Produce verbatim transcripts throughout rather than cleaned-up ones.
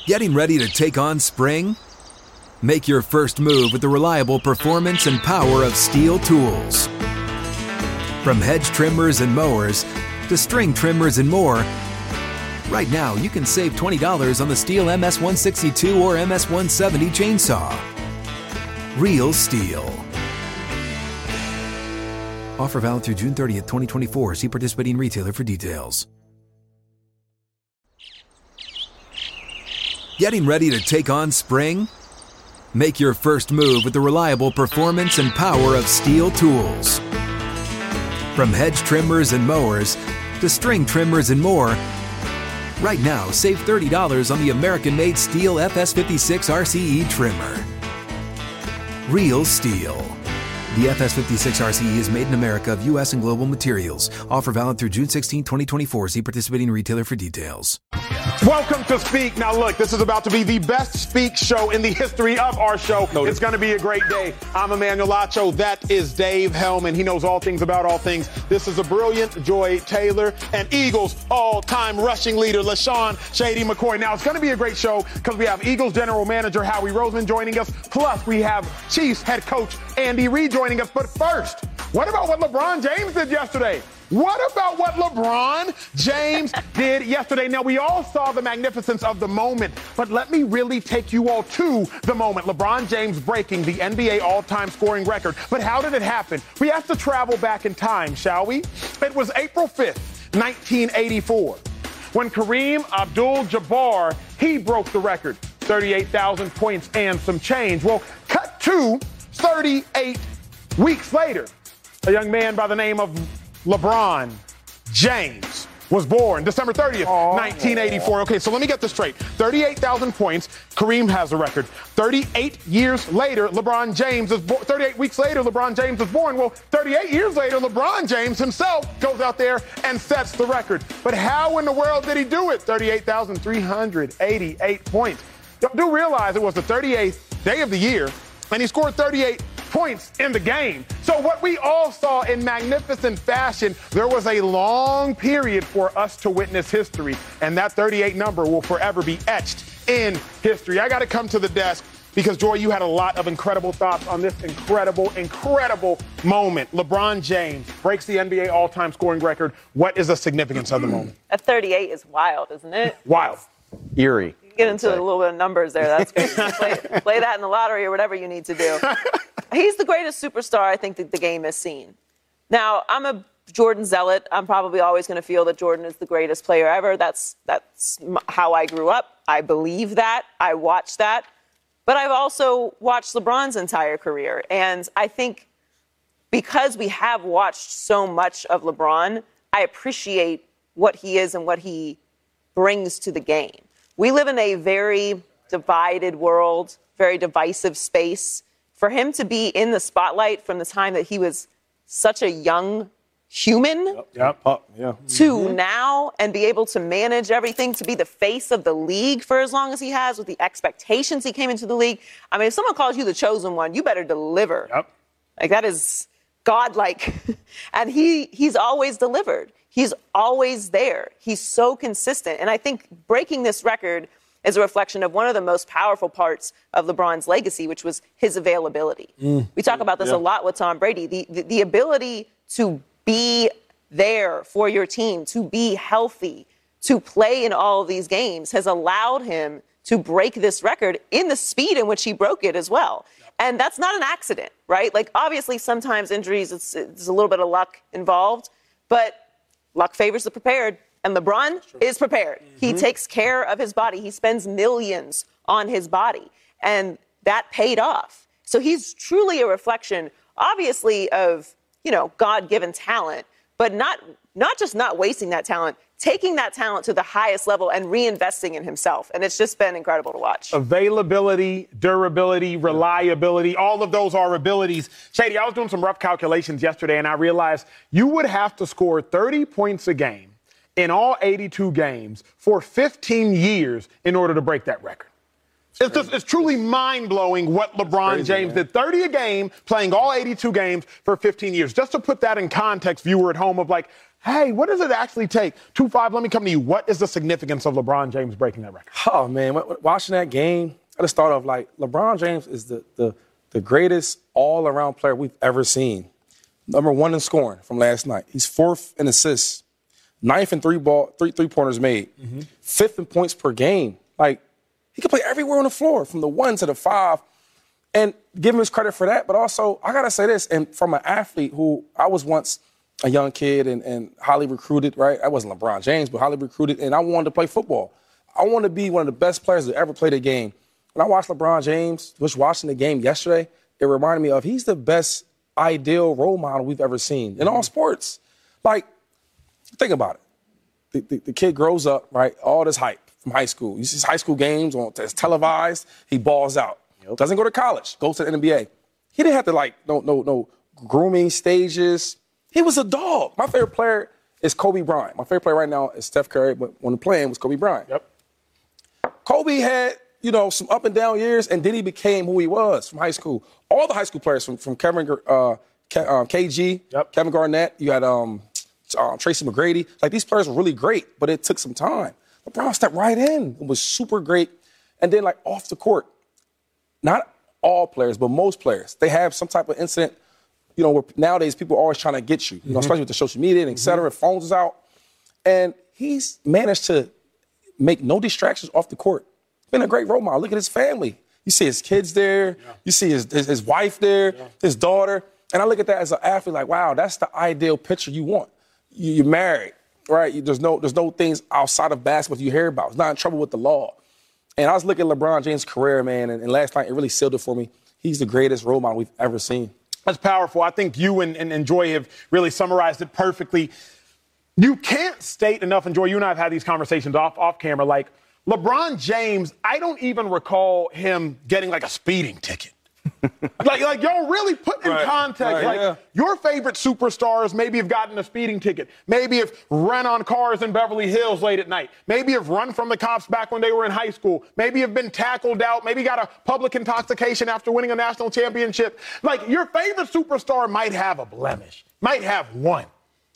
Getting ready to take on spring? Make your first move with the reliable performance and power of Steel tools. From hedge trimmers and mowers to string trimmers and more, right now you can save twenty dollars on the Steel M S one sixty-two or M S one seventy chainsaw. Real Steel. Offer valid through June thirtieth, twenty twenty-four. See participating retailer for details. Getting ready to take on spring? Make your first move with the reliable performance and power of Steel tools. From hedge trimmers and mowers to string trimmers and more, right now save thirty dollars on the American-made Steel F S fifty-six R C E trimmer. Real Steel. The F S fifty-six R C E is made in America of U S and global materials. Offer valid through June sixteenth, twenty twenty-four. See participating retailer for details. Welcome to Speak. Now, look, this is about to be the best Speak show in the history of our show. No, it's going to be a great day. I'm Emmanuel Acho. That is Dave Hellman. He knows all things about all things. This is a brilliant Joy Taylor and Eagles all-time rushing leader, LaShawn Shady McCoy. Now, it's going to be a great show because we have Eagles general manager Howie Roseman joining us. Plus, we have Chiefs head coach Andy Reid joining us. But first, what about what LeBron James did yesterday? What about what LeBron James did yesterday? Now, we all saw the magnificence of the moment, but let me really take you all to the moment. LeBron James breaking the N B A all-time scoring record. But how did it happen? We have to travel back in time, shall we? It was April fifth, nineteen eighty-four, when Kareem Abdul-Jabbar, he broke the record, thirty-eight thousand points and some change. Well, cut to thirty-eight weeks later, a young man by the name of LeBron James was born December thirtieth, Aww. nineteen eighty-four. Okay, so let me get this straight. thirty-eight thousand points. Kareem has the record. thirty-eight years later, LeBron James is born. thirty-eight weeks later, LeBron James is born. Well, thirty-eight years later, LeBron James himself goes out there and sets the record. But how in the world did he do it? thirty-eight thousand three hundred eighty-eight points. You do realize it was the thirty-eighth day of the year, and he scored thirty-eight points in the game. So what we all saw in magnificent fashion, there was a long period for us to witness history, and that thirty-eight number will forever be etched in history. I got to come to the desk because, Joy, you had a lot of incredible thoughts on this incredible, incredible moment. LeBron James breaks the N B A all-time scoring record. What is the significance of the moment? At thirty-eight is wild, isn't it? Wild. Eerie. Get into a little bit of numbers there. That's good. play, play that in the lottery or whatever you need to do. He's the greatest superstar I think that the game has seen. Now, I'm a Jordan zealot. I'm probably always going to feel that Jordan is the greatest player ever. That's that's how I grew up. I believe that. I watched that. But I've also watched LeBron's entire career. And I think because we have watched so much of LeBron, I appreciate what he is and what he brings to the game. We live in a very divided world, very divisive space. For him to be in the spotlight from the time that he was such a young human yep, yep, oh, yeah. to mm-hmm. now and be able to manage everything, to be the face of the league for as long as he has with the expectations he came into the league. I mean, if someone calls you the chosen one, you better deliver. Yep. Like, that is godlike. And he he's always delivered. He's always there. He's so consistent. And I think breaking this record is a reflection of one of the most powerful parts of LeBron's legacy, which was his availability. Mm. We talk about this yeah. a lot with Tom Brady. The, the, the ability to be there for your team, to be healthy, to play in all of these games has allowed him to break this record in the speed in which he broke it as well. And that's not an accident, right? Like, obviously, sometimes injuries, it's, it's a little bit of luck involved, but luck favors the prepared. And LeBron is prepared. Mm-hmm. He takes care of his body. He spends millions on his body. And that paid off. So he's truly a reflection, obviously, of, you know, God-given talent, but not not just not wasting that talent, taking that talent to the highest level and reinvesting in himself. And it's just been incredible to watch. Availability, durability, reliability, all of those are abilities. Shady, I was doing some rough calculations yesterday, and I realized you would have to score thirty points a game in all eighty-two games for fifteen years in order to break that record. It's, just, it's truly mind-blowing what LeBron crazy, James man. did. thirty a game, playing all eighty-two games for fifteen years. Just to put that in context, viewer at home, of like, hey, what does it actually take? two five, let me come to you. What is the significance of LeBron James breaking that record? Oh, man, watching that game, I just thought of, like, LeBron James is the, the, the greatest all-around player we've ever seen. Number one in scoring from last night. He's fourth in assists, ninth in three ball, three three-pointers made, mm-hmm. fifth in points per game. Like, he can play everywhere on the floor, from the one to the five. And give him his credit for that. But also, I got to say this, and from an athlete who I was once a young kid and, and highly recruited, right? I wasn't LeBron James, but highly recruited, and I wanted to play football. I wanted to be one of the best players that ever played a game. When I watched LeBron James, was watching the game yesterday, it reminded me of he's the best ideal role model we've ever seen in all sports. Like, think about it. The, the, the kid grows up, right? All this hype from high school. You see his high school games, on, it's televised. He balls out. Yep. Doesn't go to college. Goes to the N B A. He didn't have to, like, no, no, no grooming stages. He was a dog. My favorite player is Kobe Bryant. My favorite player right now is Steph Curry, but when playing was Kobe Bryant. Yep. Kobe had, you know, some up and down years, and then he became who he was from high school. All the high school players, from, from Kevin, uh, K, um, K G, yep. Kevin Garnett, you had um, um, Tracy McGrady. Like, these players were really great, but it took some time. LeBron stepped right in. It was super great. And then, like, off the court, not all players, but most players, they have some type of incident, you know, where nowadays people are always trying to get you, you know, mm-hmm. especially with the social media and et cetera, mm-hmm. phones is out. And he's managed to make no distractions off the court. Been a great role model. Look at his family. You see his kids there. Yeah. You see his, his, his wife there, yeah. his daughter. And I look at that as an athlete like, wow, that's the ideal picture you want. You, you're married, right? You, there's no there's no things outside of basketball you hear about. He's not in trouble with the law. And I was looking at LeBron James' career, man, and, and last night it really sealed it for me. He's the greatest role model we've ever seen. That's powerful. I think you and, and, and Joy have really summarized it perfectly. You can't state enough, and Joy, you and I have had these conversations off, off camera, like, LeBron James, I don't even recall him getting, like, a speeding ticket. like, like y'all really put in right, context, right, like, yeah. your favorite superstars maybe have gotten a speeding ticket. Maybe have run on cars in Beverly Hills late at night. Maybe have run from the cops back when they were in high school. Maybe have been tackled out. Maybe got a public intoxication after winning a national championship. Like, your favorite superstar might have a blemish, might have one.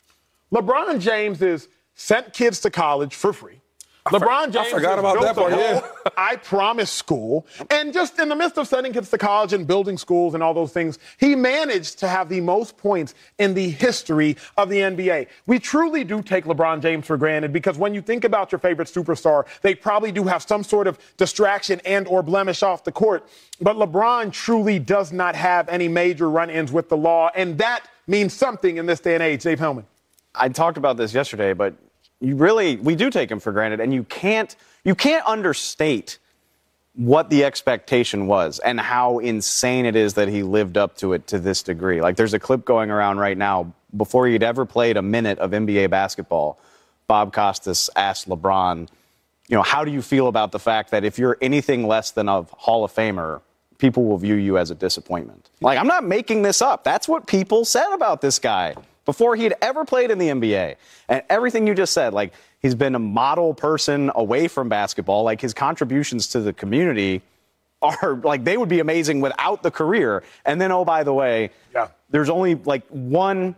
LeBron James is sent kids to college for free. LeBron James I forgot about that part, yeah. I Promise school. And just in the midst of sending kids to college and building schools and all those things, he managed to have the most points in the history of the N B A. We truly do take LeBron James for granted because when you think about your favorite superstar, they probably do have some sort of distraction and or blemish off the court. But LeBron truly does not have any major run-ins with the law, and that means something in this day and age. Dave Hellman. I talked about this yesterday, but you really, we do take him for granted, and you can't, you can't understate what the expectation was and how insane it is that he lived up to it to this degree. Like, there's a clip going around right now. Before he'd ever played a minute of N B A basketball, Bob Costas asked LeBron, you know, how do you feel about the fact that if you're anything less than a Hall of Famer, people will view you as a disappointment? Like, I'm not making this up. That's what people said about this guy before he had ever played in the N B A. And everything you just said, like, he's been a model person away from basketball. Like, his contributions to the community are, like, they would be amazing without the career. And then, oh, by the way, yeah. there's only, like, one,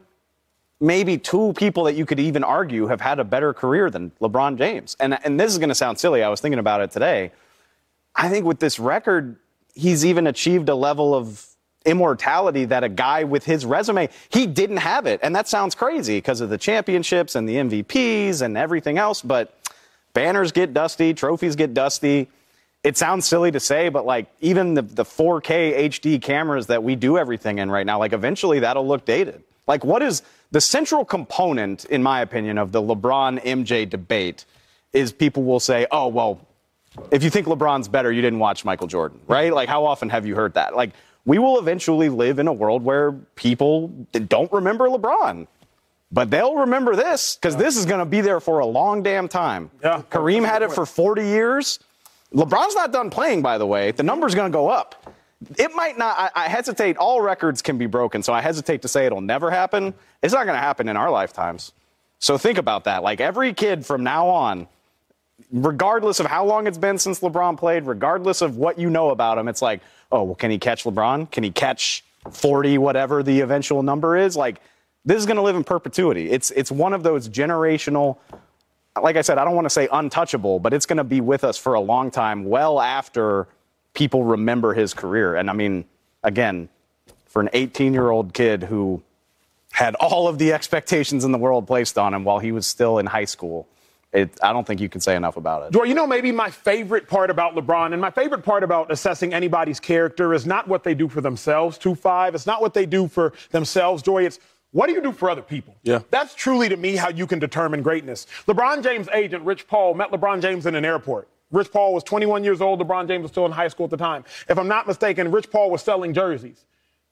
maybe two people that you could even argue have had a better career than LeBron James. And, and this is going to sound silly. I was thinking about it today. I think with this record, he's even achieved a level of immortality that a guy with his resume, he didn't have it. And that sounds crazy because of the championships and the M V Ps and everything else. But banners get dusty, trophies get dusty. It sounds silly to say, but like even the, the four K H D cameras that we do everything in right now, like eventually that'll look dated. Like, what is the central component, in my opinion, of the LeBron M J debate is people will say, oh, well, if you think LeBron's better, you didn't watch Michael Jordan, right? Like, how often have you heard that? Like, we will eventually live in a world where people don't remember LeBron. But they'll remember this, because this is going to be there for a long damn time. Yeah. Kareem had it for forty years. LeBron's not done playing, by the way. The number's going to go up. It might not. I, I hesitate. All records can be broken, so I hesitate to say it'll never happen. It's not going to happen in our lifetimes. So think about that. Like, every kid from now on, regardless of how long it's been since LeBron played, regardless of what you know about him, it's like, oh, well, can he catch LeBron? Can he catch forty, whatever the eventual number is? Like, this is going to live in perpetuity. It's it's one of those generational, like I said, I don't want to say untouchable, but it's going to be with us for a long time, well after people remember his career. And I mean, again, for an eighteen-year-old kid who had all of the expectations in the world placed on him while he was still in high school, It, I don't think you can say enough about it. Joy, you know, maybe my favorite part about LeBron and my favorite part about assessing anybody's character is not what they do for themselves, two five. It's not what they do for themselves, Joy. It's what do you do for other people? Yeah. That's truly, to me, how you can determine greatness. LeBron James' agent, Rich Paul, met LeBron James in an airport. Rich Paul was twenty-one years old. LeBron James was still in high school at the time. If I'm not mistaken, Rich Paul was selling jerseys.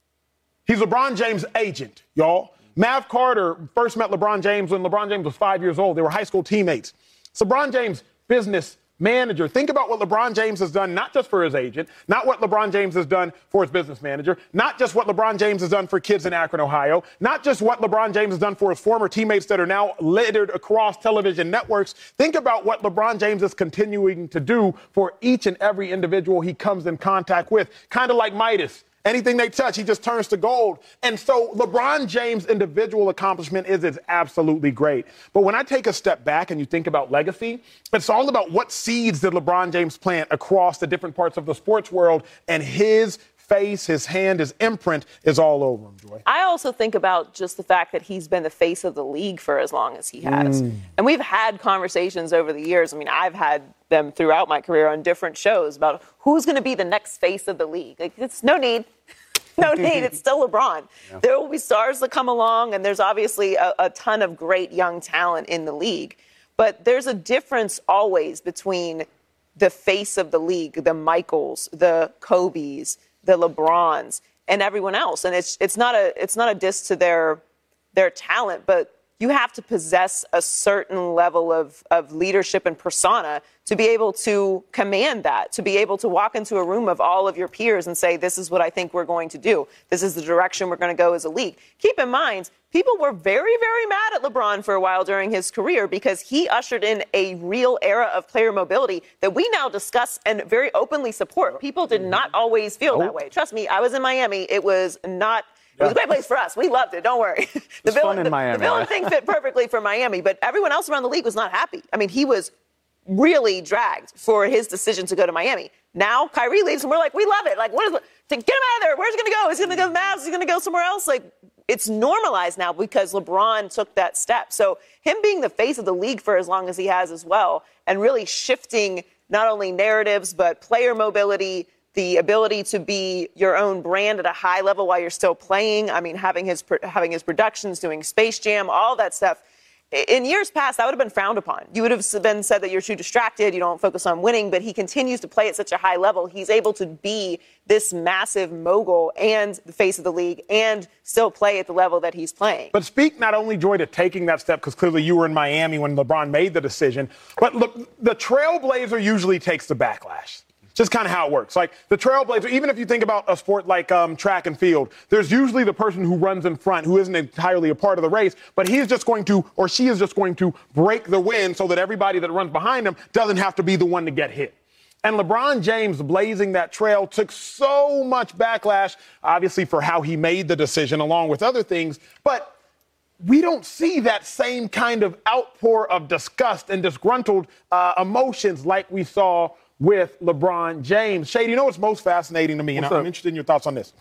He's LeBron James' agent, y'all. Mav Carter first met LeBron James when LeBron James was five years old. They were high school teammates. So LeBron James, business manager. Think about what LeBron James has done, not just for his agent, not what LeBron James has done for his business manager, not just what LeBron James has done for kids in Akron, Ohio, not just what LeBron James has done for his former teammates that are now littered across television networks. Think about what LeBron James is continuing to do for each and every individual he comes in contact with, kind of like Midas. Anything they touch, he just turns to gold. And so LeBron James' individual accomplishment is, is absolutely great. But when I take a step back and you think about legacy, it's all about what seeds did LeBron James plant across the different parts of the sports world, and his face, his hand, his imprint is all over him, Joy. I also think about just the fact that he's been the face of the league for as long as he has. Mm. And we've had conversations over the years. I mean, I've had them throughout my career on different shows about who's going to be the next face of the league. Like, it's no need. No need. It's still LeBron. Yeah. There will be stars that come along, and there's obviously a, a ton of great young talent in the league. But there's a difference always between the face of the league, the Michaels, the Kobes, the LeBrons, and everyone else. And it's it's not a it's not a diss to their their talent, but you have to possess a certain level of, of leadership and persona to be able to command that, to be able to walk into a room of all of your peers and say, this is what I think we're going to do. This is the direction we're going to go as a league. Keep in mind, people were very, very mad at LeBron for a while during his career because he ushered in a real era of player mobility that we now discuss and very openly support. People did not always feel that way. Trust me, I was in Miami. It was not... It was a great place for us. We loved it. Don't worry. The it's villain, fun in the, Miami. The villain thing fit perfectly for Miami, but everyone else around the league was not happy. I mean, he was really dragged for his decision to go to Miami. Now Kyrie leaves, and we're like, we love it. Like, what is to get him out of there? Where's he going to go? Is he going to go to the Mavs? Is he going to go somewhere else? Like, it's normalized now because LeBron took that step. So him being the face of the league for as long as he has as well, and really shifting not only narratives but player mobility, the ability to be your own brand at a high level while you're still playing. I mean, having his having his productions, doing Space Jam, all that stuff. In years past, that would have been frowned upon. You would have been said that you're too distracted, you don't focus on winning, but he continues to play at such a high level. He's able to be this massive mogul and the face of the league and still play at the level that he's playing. But speak not only, Joy, to taking that step, because clearly you were in Miami when LeBron made the decision, but look, the trailblazer usually takes the backlash. Just kind of how it works. Like the trailblazer, even if you think about a sport like um, track and field, there's usually the person who runs in front who isn't entirely a part of the race, but he's just going to, or she is just going to break the wind so that everybody that runs behind him doesn't have to be the one to get hit. And LeBron James blazing that trail took so much backlash, obviously, for how he made the decision, along with other things. But we don't see that same kind of outpour of disgust and disgruntled uh, emotions like we saw with LeBron James. Shade, you know what's most fascinating to me, and I'm interested in your thoughts on this.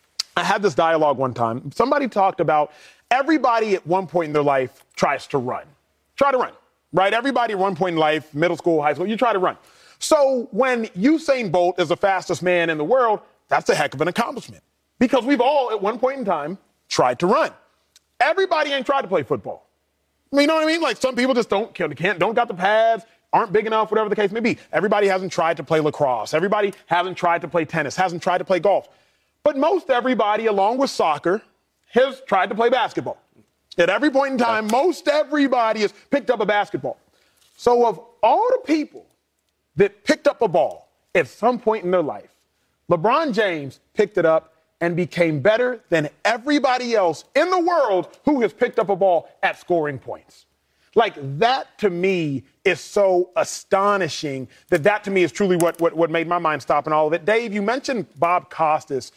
I had this dialogue one time. Somebody talked about everybody at one point in their life tries to run. Try to run, right? Everybody at one point in life, middle school, high school, you try to run. So when Usain Bolt is the fastest man in the world, that's a heck of an accomplishment because we've all at one point in time tried to run. Everybody ain't tried to play football. You know what I mean? Like some people just don't, can't, don't got the pads, aren't big enough, whatever the case may be. Everybody hasn't tried to play lacrosse. Everybody hasn't tried to play tennis, hasn't tried to play golf. But most everybody, along with soccer, has tried to play basketball. At every point in time, most everybody has picked up a basketball. So of all the people that picked up a ball at some point in their life, LeBron James picked it up and became better than everybody else in the world who has picked up a ball at scoring points. Like, that to me is so astonishing that that to me is truly what, what, what made my mind stop in all of it. Dave, you mentioned Bob Costas.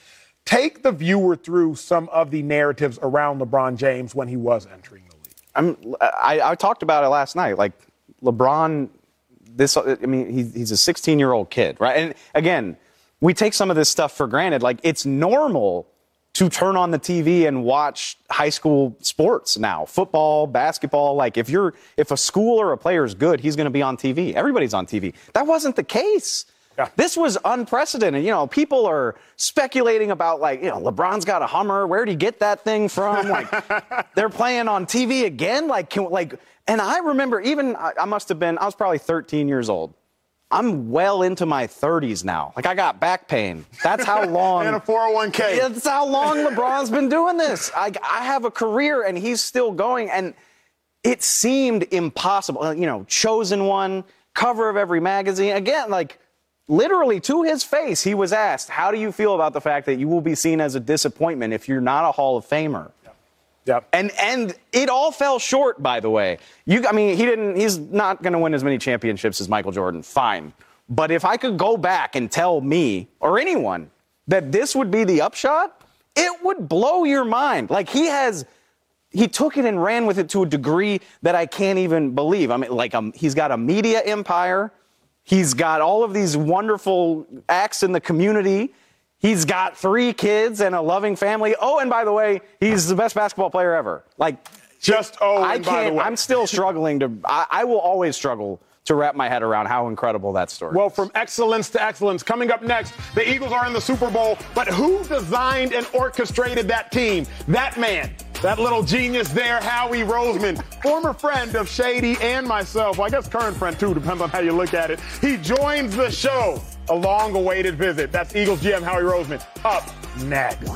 Take the viewer through some of the narratives around LeBron James when he was entering the league. I'm, I, I talked about it last night. Like, LeBron, this, I mean, he, he's a sixteen-year-old kid, right? And again, we take some of this stuff for granted. Like, it's normal to turn on the T V and watch high school sports now, football, basketball. Like, if you're, if a school or a player is good, he's going to be on T V. Everybody's on T V. That wasn't the case. Yeah. This was unprecedented. You know, people are speculating about, like, you know, LeBron's got a Hummer. Where'd he get that thing from? Like, they're playing on T V again. Like, can, like, and I remember even, I, I must have been, I was probably thirteen years old. I'm well into my thirties now. Like, I got back pain. That's how long. And a four oh one k. That's how long LeBron's been doing this. I, I have a career, and he's still going. And it seemed impossible. You know, chosen one, cover of every magazine. Again, like, literally to his face, he was asked, how do you feel about the fact that you will be seen as a disappointment if you're not a Hall of Famer? Yep. Yep. And and it all fell short, by the way. You, I mean, he didn't. He's not going to win as many championships as Michael Jordan. Fine. But if I could go back and tell me or anyone that this would be the upshot, it would blow your mind. Like, he has, he took it and ran with it to a degree that I can't even believe. I mean, like, um, he's got a media empire. He's got all of these wonderful acts in the community. He's got three kids and a loving family. Oh, and by the way, he's the best basketball player ever. Like, just oh, I and can't. by the way. I'm still struggling to. I, I will always struggle to wrap my head around how incredible that story. Well, from excellence to excellence. Coming up next, the Eagles are in the Super Bowl, but who designed and orchestrated that team? That man. That little genius there, Howie Roseman, former friend of Shady and myself. Well, I guess current friend, too, depends on how you look at it. He joins the show. A long-awaited visit. That's Eagles G M Howie Roseman. Up next.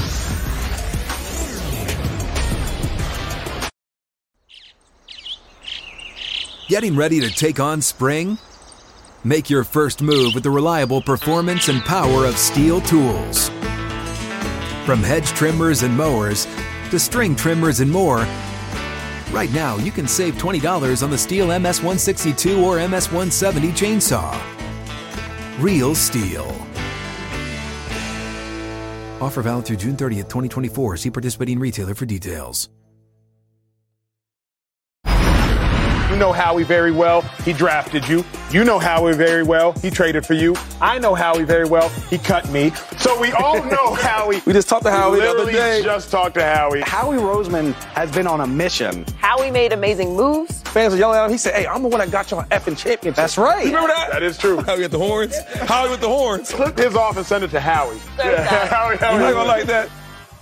Getting ready to take on spring? Make your first move with the reliable performance and power of Steel tools. From hedge trimmers and mowers to string trimmers and more, right now you can save twenty dollars on the Steel M S one sixty-two or M S one seventy chainsaw. Real Steel. Offer valid through June thirtieth, twenty twenty-four. See participating retailer for details. You know Howie very well. He drafted you. You know Howie very well. He traded for you. I know Howie very well. He cut me. So we all know Howie. We just talked to Howie the other day. just talked to Howie. Howie Roseman has been on a mission. Howie made amazing moves. Fans are yelling at him. He said, hey, I'm the one that got y'all effing championship. That's right. You remember that? That is true. Howie with the horns. Howie with the horns. Clip his off and send it to Howie. Yeah. Howie, Howie. You're not going to like that.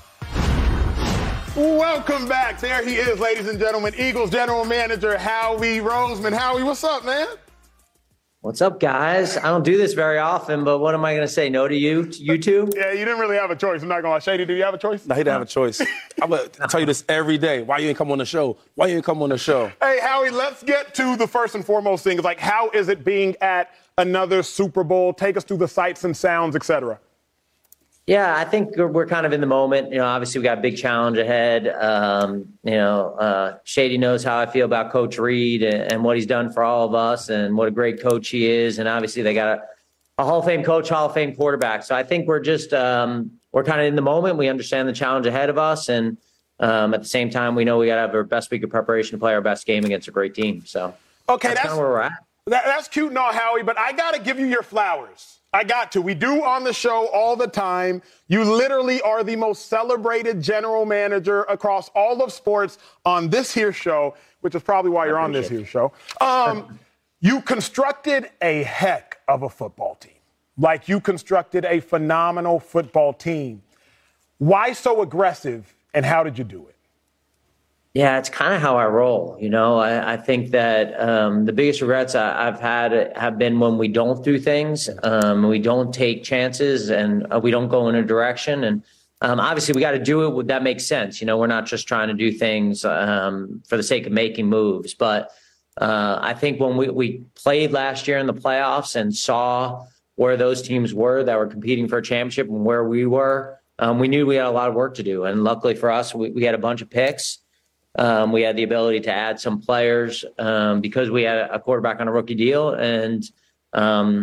Welcome back. There he is, ladies and gentlemen. Eagles general manager Howie Roseman. Howie, what's up, man? What's up, guys? I don't do this very often, but what am I going to say? No to you, to you two? Yeah, you didn't really have a choice. I'm not going to lie. Shady, do you have a choice? No, he didn't have a choice. I'm going to tell you this every day. Why you ain't come on the show? Why you ain't come on the show? Hey, Howie, let's get to the first and foremost thing. It's like, how is it being at another Super Bowl? Take us through the sights and sounds, et cetera. Yeah, I think we're kind of in the moment. You know, obviously we got a big challenge ahead. Um, you know, uh, Shady knows how I feel about Coach Reed and, and what he's done for all of us and what a great coach he is. And obviously they got a, a Hall of Fame coach, Hall of Fame quarterback. So I think we're just, um, we're kind of in the moment. We understand the challenge ahead of us. And um, at the same time, we know we got to have our best week of preparation to play our best game against a great team. So okay, that's, that's kind of where we're at. That, that's cute and all, Howie, but I got to give you your flowers. I got to. We do on the show all the time. You literally are the most celebrated general manager across all of sports on this here show, which is probably why you're on this here show. Um, you constructed a heck of a football team. Like, you constructed a phenomenal football team. Why so aggressive, and how did you do it? Yeah, it's kind of how I roll. You know, I, I think that um, the biggest regrets I, I've had have been when we don't do things, um, we don't take chances, and uh, we don't go in a direction. And um, obviously, we got to do it. That makes sense. You know, we're not just trying to do things um, for the sake of making moves. But uh, I think when we, we played last year in the playoffs and saw where those teams were that were competing for a championship and where we were, um, we knew we had a lot of work to do. And luckily for us, we, we had a bunch of picks. Um, we had the ability to add some players um, because we had a quarterback on a rookie deal, and um,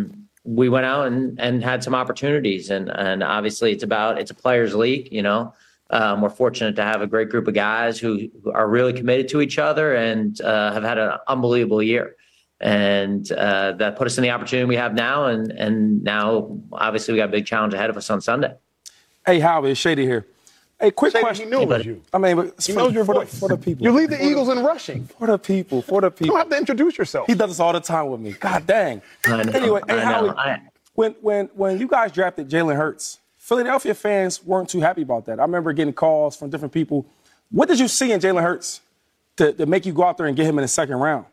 we went out and, and had some opportunities. And, and obviously it's about, it's a players league, you know. Um, we're fortunate to have a great group of guys who, who are really committed to each other and uh, have had an unbelievable year. And uh, that put us in the opportunity we have now. And, and now, obviously, we got a big challenge ahead of us on Sunday. Hey, Howie, it's Shady here. Hey, quick Shady, question. he knew it was you. I mean, but He for, knows your for, voice. the, for the people. You lead the for Eagles the, in rushing. For the people. For the You people. don't have to introduce yourself. He does this all the time with me. God dang. I know, Anyway, hey, I know. Howie, I, when, when, when you guys drafted Jalen Hurts, Philadelphia fans weren't too happy about that. I remember getting calls from different people. What did you see in Jalen Hurts to, to make you go out there and get him in the second round?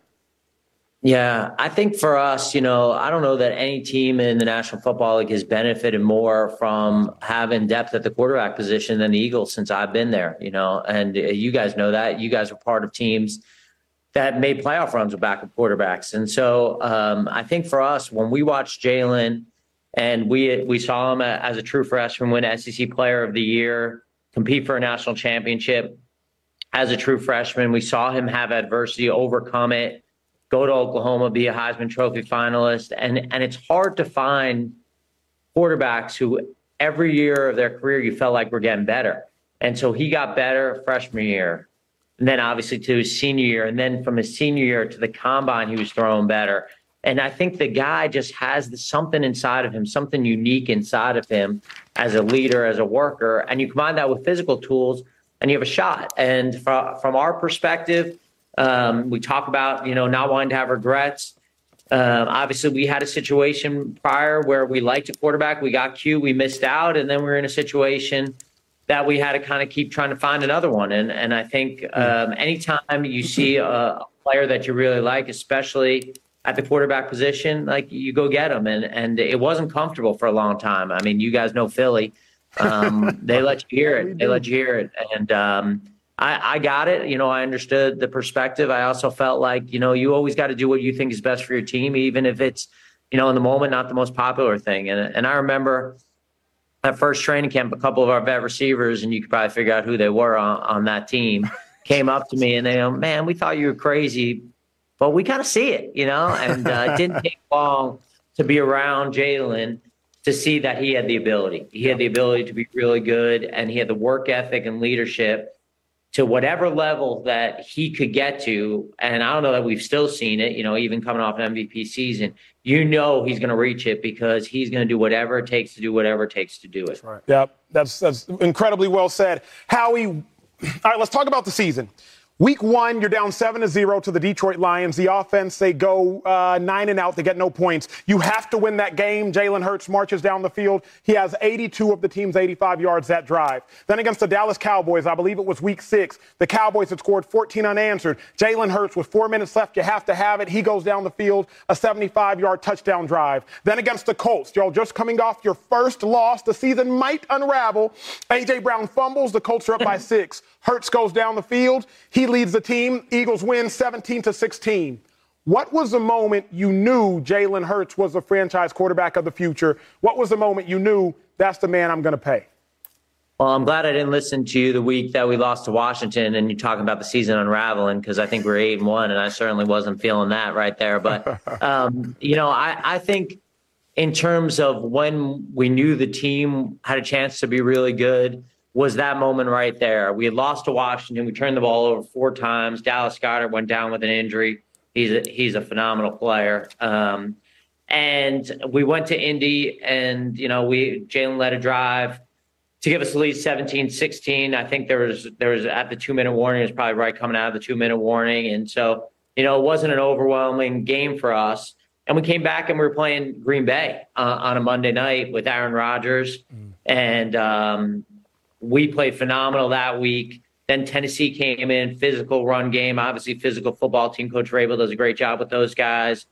Yeah, I think for us, you know, I don't know that any team in the National Football League has benefited more from having depth at the quarterback position than the Eagles since I've been there, you know, and you guys know that. You guys were part of teams that made playoff runs with backup quarterbacks. And so um, I think for us, when we watched Jalen and we we saw him as a true freshman win S E C Player of the Year, compete for a national championship as a true freshman, we saw him have adversity, overcome it, go to Oklahoma, be a Heisman Trophy finalist. And, and it's hard to find quarterbacks who every year of their career you felt like were getting better. And so he got better freshman year, and then obviously to his senior year. And then from his senior year to the combine, he was throwing better. And I think the guy just has something inside of him, something unique inside of him as a leader, as a worker. And you combine that with physical tools and you have a shot. And from, from our perspective, Um, we talk about, you know, not wanting to have regrets. Um, obviously, we had a situation prior where we liked a quarterback. We got Q, we missed out. And then we we're in a situation that we had to kind of keep trying to find another one. And, and I think um, anytime you see a, a player that you really like, especially at the quarterback position, like you go get them. And, and it wasn't comfortable for a long time. I mean, you guys know Philly. Um, they let you hear it. They let you hear it. And, um, I, I got it. You know, I understood the perspective. I also felt like, you know, you always got to do what you think is best for your team, even if it's, you know, in the moment, not the most popular thing. And, and I remember at first training camp, a couple of our vet receivers, and you could probably figure out who they were on, on that team, came up to me and they go, man, we thought you were crazy, but we kind of see it, you know, and uh, it didn't take long to be around Jalen to see that he had the ability. He had the ability to be really good, and he had the work ethic and leadership to whatever level that he could get to. And I don't know that we've still seen it, you know, even coming off an M V P season, you know, he's going to reach it because he's going to do whatever it takes to do whatever it takes to do it. That's right. Yep. That's, that's incredibly well said. Howie, all right, let's talk about the season. Week one, you're down seven to zero to the Detroit Lions. The offense, they go uh, nine and out. They get no points. You have to win that game. Jalen Hurts marches down the field. He has eighty-two of the team's eighty-five yards that drive. Then against the Dallas Cowboys, I believe it was week six, the Cowboys had scored fourteen unanswered. Jalen Hurts with four minutes left. You have to have it. He goes down the field, a seventy-five-yard touchdown drive. Then against the Colts, y'all just coming off your first loss. The season might unravel. A J. Brown fumbles. The Colts are up by six. Hurts goes down the field. He leads the team. Eagles win seventeen to sixteen. What was the moment you knew Jalen Hurts was the franchise quarterback of the future? What was the moment you knew that's the man I'm going to pay? Well, I'm glad I didn't listen to you the week that we lost to Washington and you talking about the season unraveling, because I think we're eight and one, and I certainly wasn't feeling that right there. But, um, you know, I, I think in terms of when we knew the team had a chance to be really good, was that moment right there. We had lost to Washington. We turned the ball over four times. Dallas Goedert went down with an injury. He's a, he's a phenomenal player. Um, and we went to Indy, and, you know, we Jalen led a drive to give us the lead seventeen sixteen. I think there was, there was at the two-minute warning. It was probably right coming out of the two-minute warning. And so, you know, it wasn't an overwhelming game for us. And we came back and we were playing Green Bay uh, on a Monday night with Aaron Rodgers. Mm. And, um, we played phenomenal that week. Then Tennessee came in, physical run game, obviously physical football team. Coach Vrabel does a great job with those guys.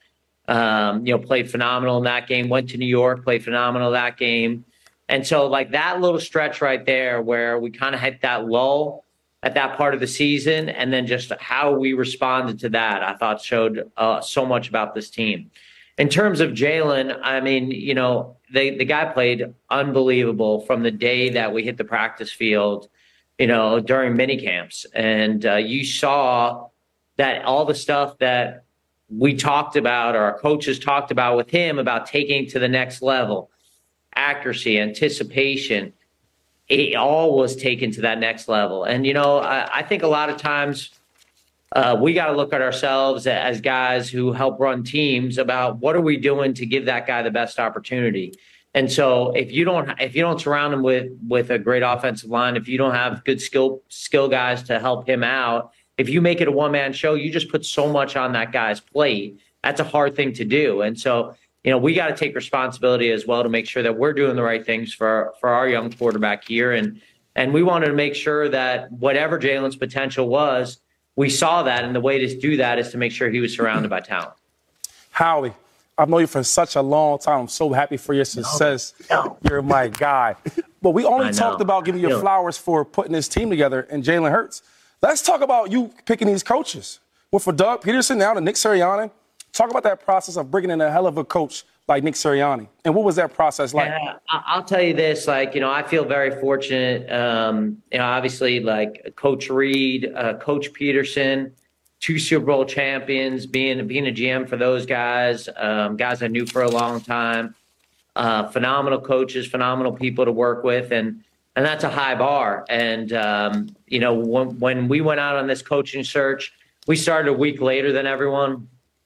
Um, you know, played phenomenal in that game. Went to New York, played phenomenal that game. And so, like, that little stretch right there where we kind of hit that lull at that part of the season, and then just how we responded to that, I thought showed uh, so much about this team. In terms of Jalen, I mean, you know, the, the guy played unbelievable from the day that we hit the practice field, you know, during mini camps. And uh, you saw that all the stuff that we talked about, or our coaches talked about with him, about taking to the next level, accuracy, anticipation, it all was taken to that next level. And, you know, I, I think a lot of times uh, we got to look at ourselves as guys who help run teams about what are we doing to give that guy the best opportunity. And so if you don't if you don't surround him with with a great offensive line, if you don't have good skill skill guys to help him out, if you make it a one-man show, you just put so much on that guy's plate. That's a hard thing to do. And so, you know, we got to take responsibility as well to make sure that we're doing the right things for for our young quarterback here. And and we wanted to make sure that whatever Jalen's potential was, we saw that, and the way to do that is to make sure he was surrounded by talent. Howie, I've known you for such a long time. I'm so happy for your success. No, no. You're my guy. But we only I talked know. about giving you flowers for putting this team together and Jalen Hurts. Let's talk about you picking these coaches. Well, for Doug Peterson now to Nick Sirianni, talk about that process of bringing in a hell of a coach like Nick Sirianni. And what was that process like? Yeah, I'll tell you this, like, you know, I feel very fortunate. Um, you know, obviously, like Coach Reed, uh, Coach Peterson, two Super Bowl champions, being being a G M for those guys, um, guys I knew for a long time, uh, phenomenal coaches, phenomenal people to work with, and and that's a high bar. And um, you know, when when we went out on this coaching search, we started a week later than everyone,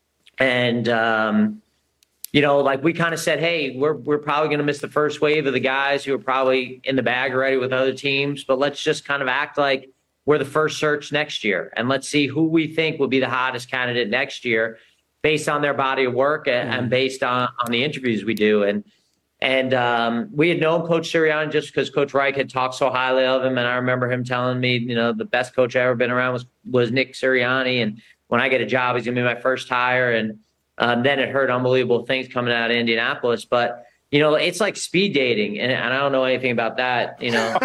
and um, you know, like we kind of said, hey, we're we're probably going to miss the first wave of the guys who are probably in the bag already with other teams, but let's just kind of act like we're the first search next year, and let's see who we think will be the hottest candidate next year based on their body of work and, mm-hmm. and based on, on the interviews we do. And and um, we had known Coach Sirianni just because Coach Reich had talked so highly of him. And I remember him telling me, you know, the best coach I ever been around was, was Nick Sirianni. And when I get a job, he's going to be my first hire. And um, then it heard unbelievable things coming out of Indianapolis. But you know, it's like speed dating, and, and I don't know anything about that. You know,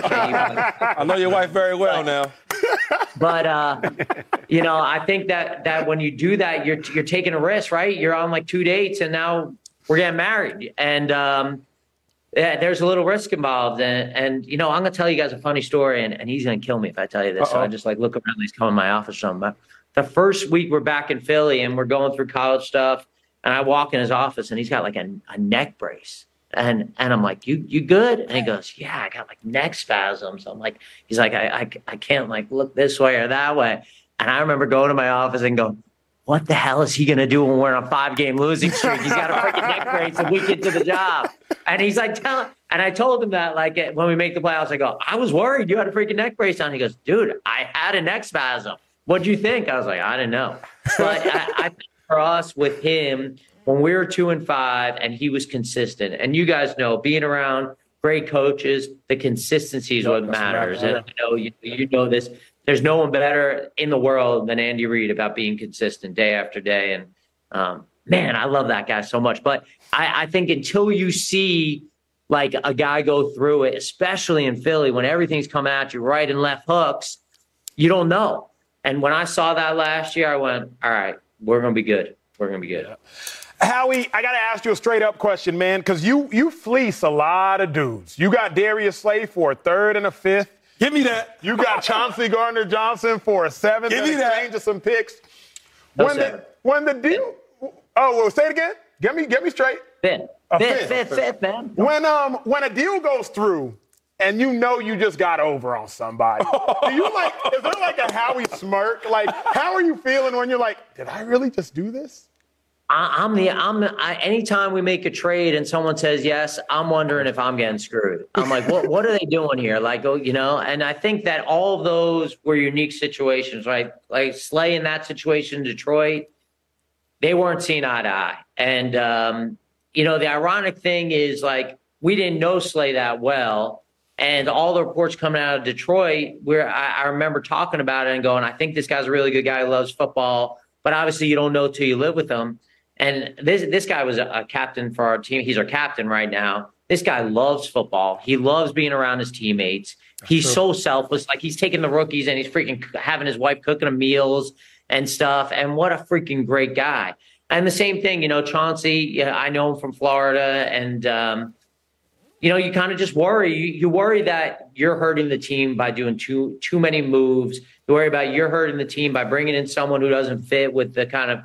I know your wife very well now. But uh, you know, I think that that when you do that, you're you're taking a risk, right? You're on like two dates, and now we're getting married, and um, yeah, there's a little risk involved. And, and you know, I'm gonna tell you guys a funny story, and, and he's gonna kill me if I tell you this. Uh-oh. So I just like look around, he's coming to my office or something. But the first week we're back in Philly, and we're going through college stuff, and I walk in his office, and he's got like a, a neck brace. And and I'm like, you you good? And he goes, yeah, I got like neck spasms. I'm like, he's like, I, I I can't like look this way or that way. And I remember going to my office and going, what the hell is he gonna do when we're on a five game losing streak? He's got a freaking neck brace a week into the job. And he's like, tell. And I told him that like when we make the playoffs, I go, I was worried you had a freaking neck brace on. He goes, dude, I had a neck spasm. What'd you think? I was like, I didn't know. But I, I think for us with him, when we were two and five and he was consistent, and you guys know, being around great coaches, the consistency is what matters. And I know you, you know this. There's no one better in the world than Andy Reid about being consistent day after day. And um, man, I love that guy so much. But I, I think until you see like a guy go through it, especially in Philly, when everything's coming at you right and left hooks, you don't know. And when I saw that last year, I went, all right, we're going to be good. We're going to be good. Yeah. Howie, I got to ask you a straight-up question, man, because you you fleece a lot of dudes. You got Darius Slay for a third and a fifth. Give me that. You got Chauncey Gardner-Johnson for a seventh. Give me that. Exchange of some picks. No, when the when the deal, oh, well, say it again. Get me get me straight. Fifth, fifth, fifth, fifth, man. When um when a deal goes through, and you know you just got over on somebody, do you like? Is there like a Howie smirk? Like, how are you feeling when you're like, did I really just do this? I, I'm the I'm the, I, anytime we make a trade and someone says yes, I'm wondering if I'm getting screwed. I'm like, what what are they doing here? Like, oh, you know. And I think that all of those were unique situations, right? Like Slay in that situation in Detroit, they weren't seeing eye to eye. And um, you know, the ironic thing is like we didn't know Slay that well. And all the reports coming out of Detroit, where I, I remember talking about it and going, I think this guy's a really good guy who loves football, but obviously you don't know till you live with him. And this this guy was a, a captain for our team. He's our captain right now. This guy loves football. He loves being around his teammates. He's That's so true. selfless. Like he's taking the rookies and he's freaking having his wife cooking him meals and stuff. And what a freaking great guy. And the same thing, you know, Chauncey, yeah, I know him from Florida. And, um, you know, you kind of just worry. You, you worry that you're hurting the team by doing too too many moves. You worry about you're hurting the team by bringing in someone who doesn't fit with the kind of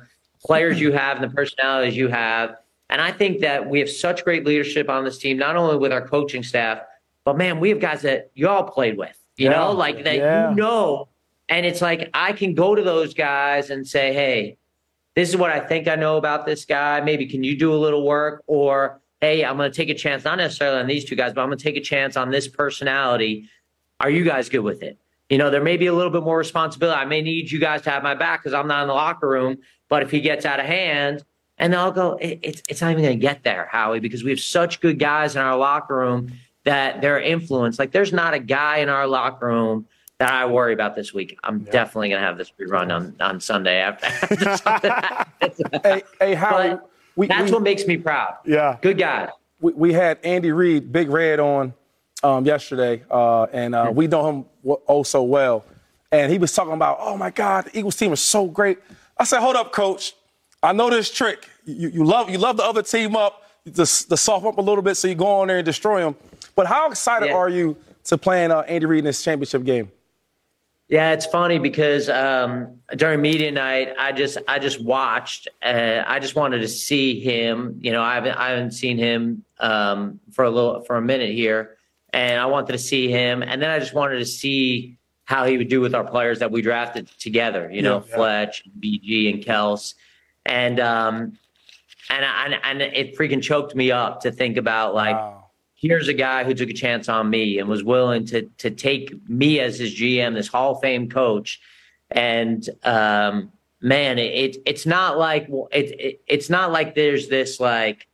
players you have and the personalities you have. And I think that we have such great leadership on this team, not only with our coaching staff, but, man, we have guys that you all played with, you yeah. know, like that yeah. you know. And it's like I can go to those guys and say, hey, this is what I think I know about this guy. Maybe can you do a little work? Or, hey, I'm going to take a chance, not necessarily on these two guys, but I'm going to take a chance on this personality. Are you guys good with it? You know, there may be a little bit more responsibility. I may need you guys to have my back because I'm not in the locker room. But if he gets out of hand, and I'll go, it, it's it's not even going to get there, Howie, because we have such good guys in our locker room that they're influenced. Like, there's not a guy in our locker room that I worry about this week. I'm yeah. definitely going to have this rerun on, on Sunday after, after Sunday. hey, hey, Howie, we, that's we, what makes me proud. Yeah. Good guys. We, we had Andy Reid, Big Red, on um, yesterday, uh, and uh, mm-hmm. we know him oh so well. And he was talking about, oh, my God, the Eagles team is so great. I said, hold up, Coach. I know this trick. You, you love you love the other team up, to, to soften up a little bit so you go on there and destroy them. But how excited yeah. are you to playing uh, Andy Reid in this championship game? Yeah, it's funny because um, during media night, I just I just watched. Uh, I just wanted to see him. You know, I haven't I haven't seen him um, for a little for a minute here, and I wanted to see him. And then I just wanted to see how he would do with our players that we drafted together. You know, yeah, Fletch, yeah. B G, and Kels. And um, and I, and it freaking choked me up to think about, like, wow. here's a guy who took a chance on me and was willing to to take me as his G M, this Hall of Fame coach. And um, man, it, it it's not like it, it it's not like there's this like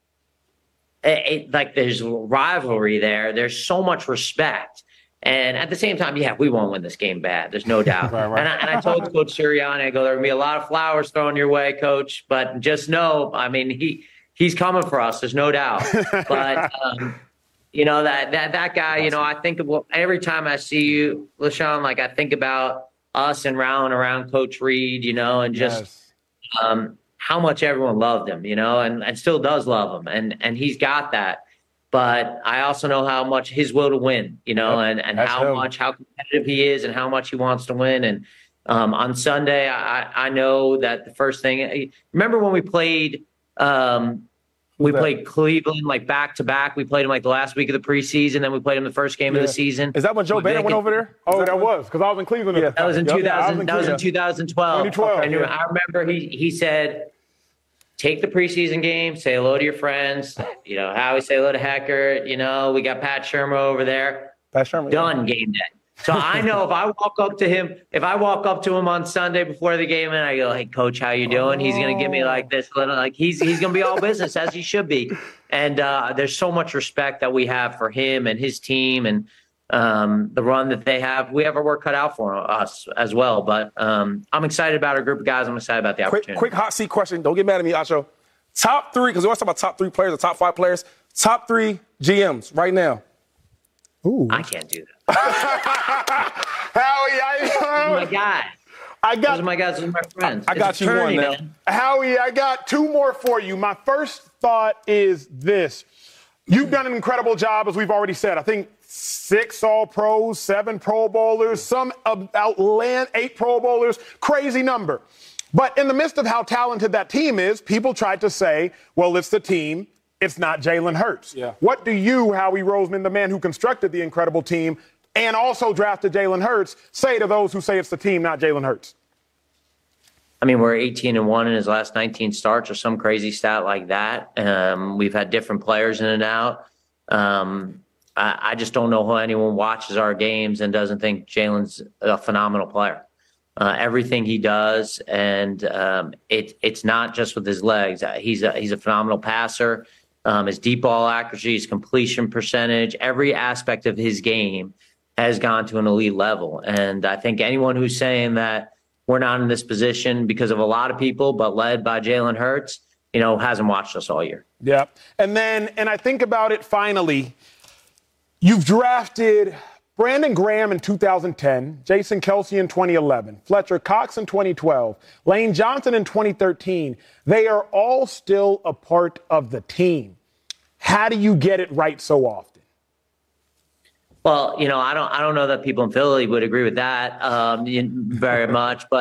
it, it, like there's rivalry there. There's so much respect. And at the same time, yeah, we won't win this game bad. There's no doubt. right, right. And, I, and I told Coach Sirianni, I go, there will be a lot of flowers thrown your way, Coach. But just know, I mean, he he's coming for us. There's no doubt. But, um, you know, that that that guy, you know, I think of well, every time I see you, LaShawn, like I think about us and round around Coach Reid, you know, and just yes. um, how much everyone loved him, you know, and, and still does love him. And and he's got that. But I also know how much his will to win, you know, yep, and, and how him. much, how competitive he is and how much he wants to win. And um, on Sunday, I, I know that the first thing, remember when we played, um, we that? played Cleveland like back to back. We played him like the last week of the preseason. Then we played him the first game yeah. of the season. Is that when Joe Banner went over there? Oh, that, that was because I was in Cleveland. Yeah. At the that was in yep. two thousand. Yeah, that was in twenty twelve. twenty twelve. And yeah. I remember he he said, take the preseason game, say hello to your friends. You know, Howie, say hello to Hecker. You know, we got Pat Shermer over there. Pat Shermer. Done yeah. game day. So I know if I walk up to him, if I walk up to him on Sunday before the game and I go, hey, Coach, how you doing? Oh. He's going to give me like this little, like he's he's going to be all business as he should be. And uh, there's so much respect that we have for him and his team and um, the run that they have. We have our work cut out for us as well. But um, I'm excited about our group of guys. I'm excited about the quick, opportunity. Quick hot seat question. Don't get mad at me, Acho. Top three, because we always talk about top three players or top five players. Top three G Ms right now. Ooh. I can't do that. Howie, I, uh, my guy. I got, those are my guys. Those are my friends. I, I got you one now. Man. Howie, I got two more for you. My first thought is this. You've done an incredible job, as we've already said. I think six All-Pros, seven Pro Bowlers, some outland, eight Pro Bowlers, crazy number. But in the midst of how talented that team is, people tried to say, well, it's the team. It's not Jalen Hurts. Yeah. What do you, Howie Roseman, the man who constructed the incredible team and also drafted Jalen Hurts, say to those who say it's the team, not Jalen Hurts? I mean, we're eighteen and one in his last nineteen starts or some crazy stat like that. Um, we've had different players in and out. Um, I, I just don't know how anyone watches our games and doesn't think Jalen's a phenomenal player. Uh, everything he does, and um, it, it's not just with his legs. Uh, he's a, he's a phenomenal passer. Um, his deep ball accuracy, his completion percentage, every aspect of his game has gone to an elite level. And I think anyone who's saying that we're not in this position because of a lot of people, but led by Jalen Hurts, you know, hasn't watched us all year. Yeah. And then, and I think about it finally, you've drafted Brandon Graham in two thousand ten, Jason Kelce in twenty eleven, Fletcher Cox in twenty twelve, Lane Johnson in twenty thirteen. They are all still a part of the team. How do you get it right so often? Well, you know, I don't I don't know that people in Philly would agree with that um, very much, but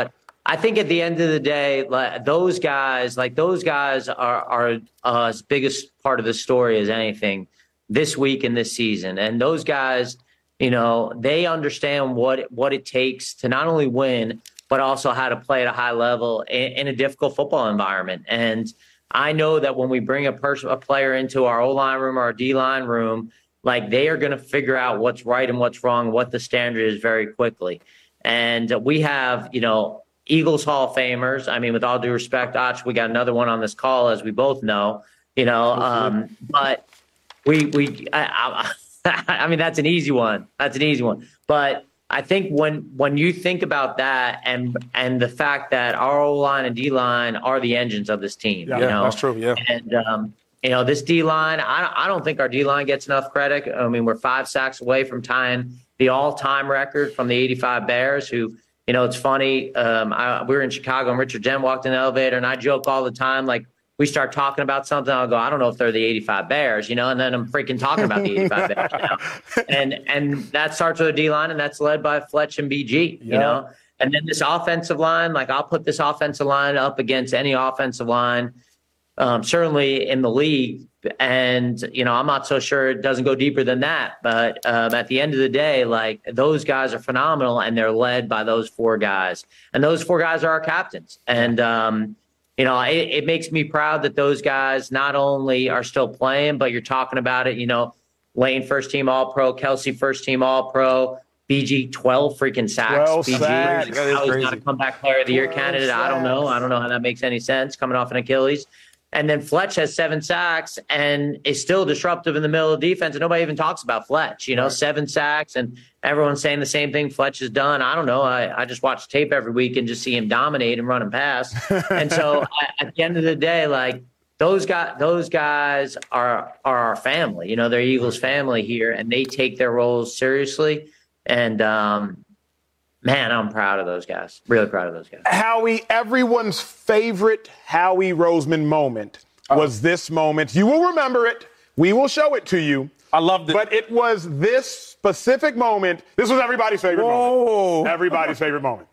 I think at the end of the day, like, those guys, like those guys are, are uh, as biggest part of the story as anything this week and this season. And those guys, you know, they understand what, what it takes to not only win, but also how to play at a high level in, in a difficult football environment. And I know that when we bring a person, a player into our O-line room or our D-line room, like they are going to figure out what's right and what's wrong, what the standard is very quickly. And we have, you know, Eagles Hall of Famers. I mean, with all due respect, Ach, we got another one on this call, as we both know, you know, um, but we, we, I, I, I mean, that's an easy one. That's an easy one. But I think when, when you think about that and, and the fact that our O-line and D-line are the engines of this team, yeah, you know, that's true. Yeah. And, um, you know, this D-line, I, I don't think our D-line gets enough credit. I mean, we're five sacks away from tying the all-time record from the eighty-five Bears, who, you know, it's funny. Um, I, we were in Chicago and Richard Dent walked in the elevator, and I joke all the time, like, we start talking about something, I'll go, I don't know if they're the eighty-five Bears, you know, and then I'm freaking talking about the eighty-five Bears now. And and that starts with a D-line, and that's led by Fletch and B G, yeah. you know. And then this offensive line, like, I'll put this offensive line up against any offensive line, um, certainly in the league. And, you know, I'm not so sure it doesn't go deeper than that. But um, at the end of the day, like, those guys are phenomenal, and they're led by those four guys. And those four guys are our captains. And, um, you know, it, it makes me proud that those guys not only are still playing, but you're talking about it, you know, Lane first team All-Pro, Kelsey first team All-Pro, B G twelve freaking sacks. twelve B G, sacks. how he's not a comeback player of the year candidate. sacks. I don't know. I don't know how that makes any sense coming off an Achilles. And then Fletch has seven sacks and is still disruptive in the middle of the defense. And nobody even talks about Fletch, you know, right. seven sacks, and everyone's saying the same thing Fletch has done. I don't know. I, I just watch tape every week and just see him dominate and run and pass. And so I, at the end of the day, like, those guys, those guys are, are our family, you know, they're Eagles family here, and they take their roles seriously. And, um, man, I'm proud of those guys. Really proud of those guys. Howie, everyone's favorite Howie Roseman moment oh. was this moment. You will remember it. We will show it to you. I loved it. But it was this specific moment. This was everybody's favorite Whoa. moment. Everybody's favorite moment.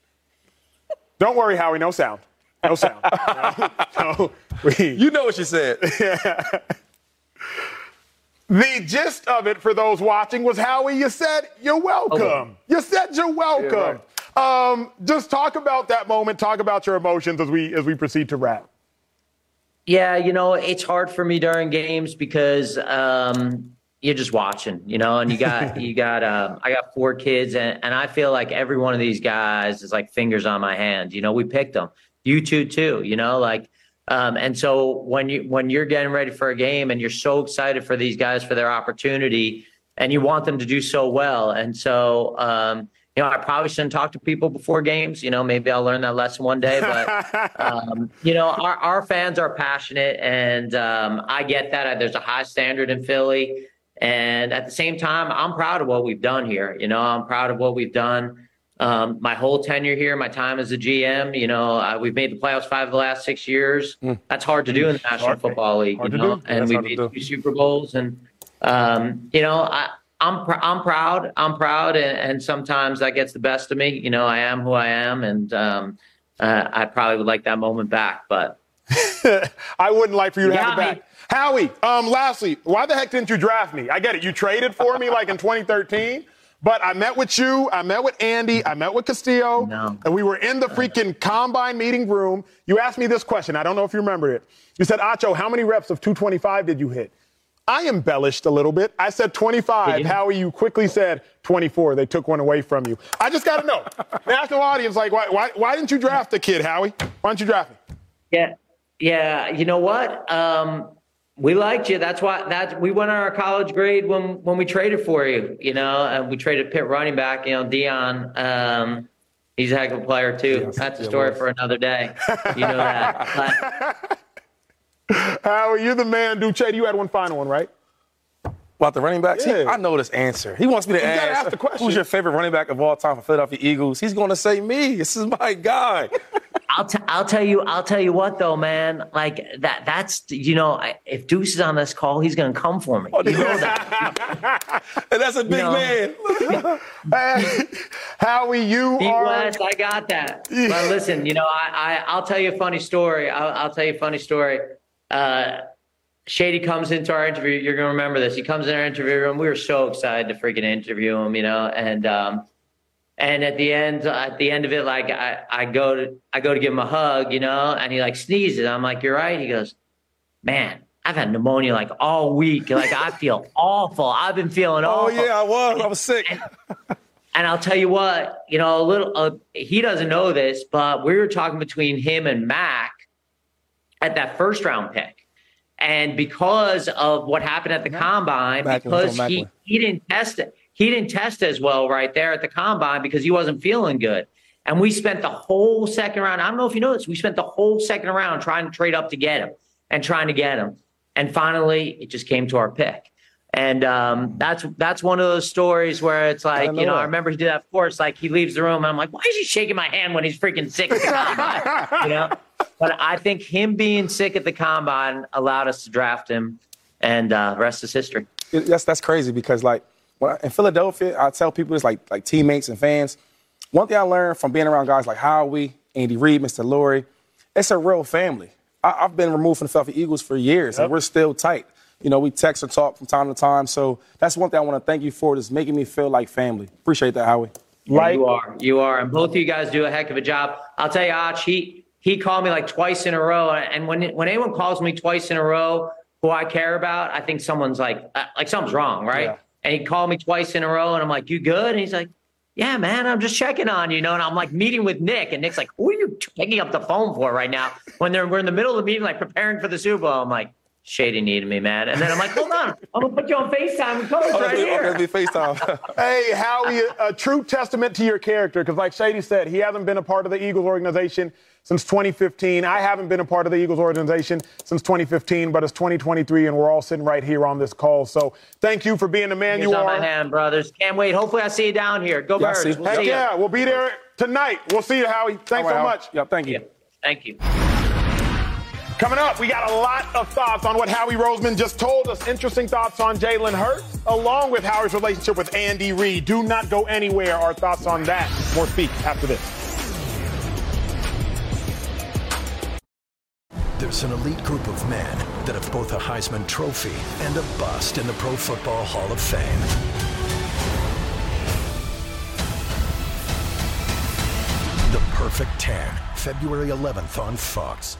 Don't worry, Howie, no sound. No sound. no, no, we, you know what she said. Yeah. The gist of it for those watching was, Howie, you said you're welcome. Okay. You said you're welcome. Yeah, right. um, just talk about that moment. Talk about your emotions as we as we proceed to wrap. Yeah, you know, it's hard for me during games because um, you're just watching, you know, and you got you got uh, I got four kids, and, and I feel like every one of these guys is like fingers on my hand. You know, we picked them. You two too. You know, like. Um, and so when you when you're getting ready for a game and you're so excited for these guys for their opportunity and you want them to do so well, and so um, you know, I probably shouldn't talk to people before games. You know, maybe I'll learn that lesson one day. But um, you know, our our fans are passionate, and um, I get that. There's a high standard in Philly, and at the same time, I'm proud of what we've done here. You know, I'm proud of what we've done. Um, my whole tenure here, my time as a G M, you know, uh, we've made the playoffs five of the last six years. Mm. That's hard to do in the National hard, Football League, you know, do. and we've made two Super Bowls. And, um, you know, I, I'm pr- I'm proud. I'm proud. And, and sometimes that gets the best of me. You know, I am who I am. And um, uh, I probably would like that moment back. But I wouldn't like for you to yeah, have it back. I, Howie, um, lastly, why the heck didn't you draft me? I get it. You traded for me like in twenty thirteen. But I met with you, I met with Andy, I met with Castillo, no. and we were in the freaking combine meeting room. You asked me this question. I don't know if you remember it. You said, Acho, how many reps of two twenty-five did you hit? I embellished a little bit. I said twenty-five. Howie, you quickly said twenty-four. They took one away from you. I just got to know. National audience, like, why, why, why didn't you draft the kid, Howie? Why didn't you draft me? Yeah, yeah. You know what? Um, We liked you. That's why that we went on our college grade when when we traded for you, you know, and we traded Pitt running back, you know, Dion. Um, he's a heck of a player too. Yes, That's a story for another day. You know that. How are you the man, Duce? You had one final one, right? About the running backs? Yeah. He, I know this answer. He wants me to you ask, ask the question. Who's your favorite running back of all time for Philadelphia Eagles? He's going to say me. This is my guy. I'll t- I'll tell you I'll tell you what though, man. Like that that's you know I, if Deuce is on this call, he's gonna come for me. You know that. And that's a big you know, man. Hey, Howie, you Pete are. West, I got that. But listen, you know I, I I'll tell you a funny story. I'll, I'll tell you a funny story. Uh, Shady comes into our interview. You're gonna remember this. He comes in our interview room. We were so excited to freaking interview him, you know, and. um And at the end, at the end of it, like I, I go to, I go to give him a hug, you know, and he like sneezes. I'm like, "You're right." He goes, "Man, I've had pneumonia like all week. Like I feel awful. I've been feeling oh, awful." Oh yeah, I was. I was sick. And, and I'll tell you what, you know, a little. Uh, he doesn't know this, but we were talking between him and Mac at that first round pick, and because of what happened at the combine, because he he didn't test it. He didn't test as well right there at the combine because he wasn't feeling good. And we spent the whole second round. I don't know if you know this. We spent the whole second round trying to trade up to get him and trying to get him. And finally, it just came to our pick. And um, that's that's one of those stories where it's like, know you know, that. I remember he did that for us. Like he leaves the room and I'm like, why is he shaking my hand when he's freaking sick at the combine? You know? But I think him being sick at the combine allowed us to draft him. And uh, the rest is history. That's, that's crazy because, like, when I, in Philadelphia, I tell people it's like like teammates and fans. One thing I learned from being around guys like Howie, Andy Reid, Mister Lurie, it's a real family. I, I've been removed from the Philadelphia Eagles for years, yep. and we're still tight. You know, we text or talk from time to time. So that's one thing I want to thank you for, is making me feel like family. Appreciate that, Howie. Like, you are. You are. And both of you guys do a heck of a job. I'll tell you, Arch, he, he called me like twice in a row. And when when anyone calls me twice in a row who I care about, I think someone's like, uh, like something's wrong, right? Yeah. And he called me twice in a row, and I'm like, "You good?" And he's like, "Yeah, man, I'm just checking on you, you know." And I'm like meeting with Nick, and Nick's like, "Who are you picking up the phone for right now?" When they're we're in the middle of the meeting, like preparing for the Super Bowl. I'm like, "Shady needed me, man." And then I'm like, "Hold on, I'm gonna put you on FaceTime and coach oh, right be, here." Okay, be FaceTime. Hey, Howie, a, a true testament to your character, because like Shady said, he hasn't been a part of the Eagles organization since twenty fifteen. I haven't been a part of the Eagles organization since twenty fifteen, but it's twenty twenty-three, and we're all sitting right here on this call. So thank you for being the man Here's you on are. my hand, brothers. Can't wait. Hopefully I see you down here. Go yeah, Birds. See. We'll Heck see yeah, you. we'll be there tonight. We'll see you, Howie. Thanks right, so Howie. much. Yep, thank you. Yeah. Thank you. Coming up, we got a lot of thoughts on what Howie Roseman just told us. Interesting thoughts on Jalen Hurts, along with Howie's relationship with Andy Reid. Do not go anywhere. Our thoughts on that. More Speak after this. There's an elite group of men that have both a Heisman Trophy and a bust in the Pro Football Hall of Fame. The Perfect Ten, February eleventh on Fox.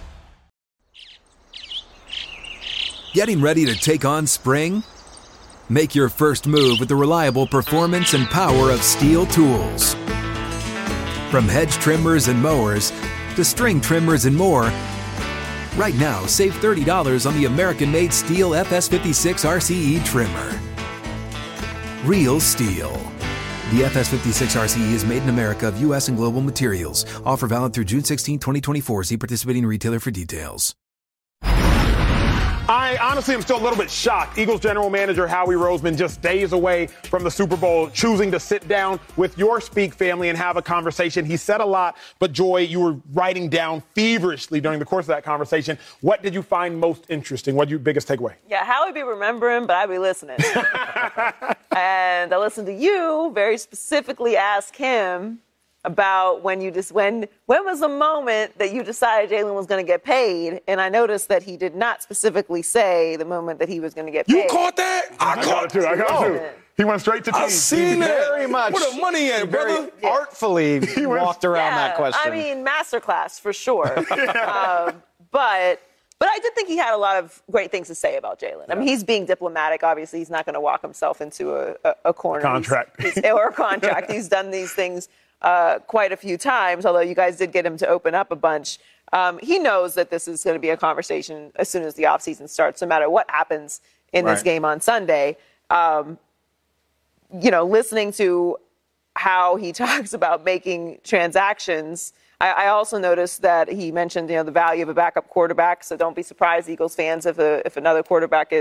Getting ready to take on spring? Make your first move with the reliable performance and power of Steel tools. From hedge trimmers and mowers to string trimmers and more, right now, save thirty dollars on the American-made Steel F S fifty-six R C E trimmer. Real Steel. The F S fifty-six R C E is made in America of U S and global materials. Offer valid through June sixteenth, twenty twenty-four. See participating retailer for details. I honestly am still a little bit shocked. Eagles general manager Howie Roseman, just days away from the Super Bowl, choosing to sit down with your Speak family and have a conversation. He said a lot, but Joy, you were writing down feverishly during the course of that conversation. What did you find most interesting? What was your biggest takeaway? Yeah, Howie be remembering, but I be listening. And I listened to you very specifically ask him about when you just when when was the moment that you decided Jalen was going to get paid, and I noticed that he did not specifically say the moment that he was going to get paid. You caught that? I, I caught it too. I got it too. He went straight to team. I've seen that. Very much. Where the money at, very brother? yeah. artfully walked around yeah, that question. I mean, masterclass for sure. um, but but I did think he had a lot of great things to say about Jalen. I mean, he's being diplomatic. Obviously, he's not going to walk himself into a, a, a corner. Contract. He's, he's, or a contract. He's done these things Uh, quite a few times, although you guys did get him to open up a bunch. Um, he knows that this is going to be a conversation as soon as the offseason starts, no matter what happens in right. this game on Sunday. Um, you know, listening to how he talks about making transactions, I, I also noticed that he mentioned, you know, the value of a backup quarterback. So don't be surprised, Eagles fans, if a, if another quarterback is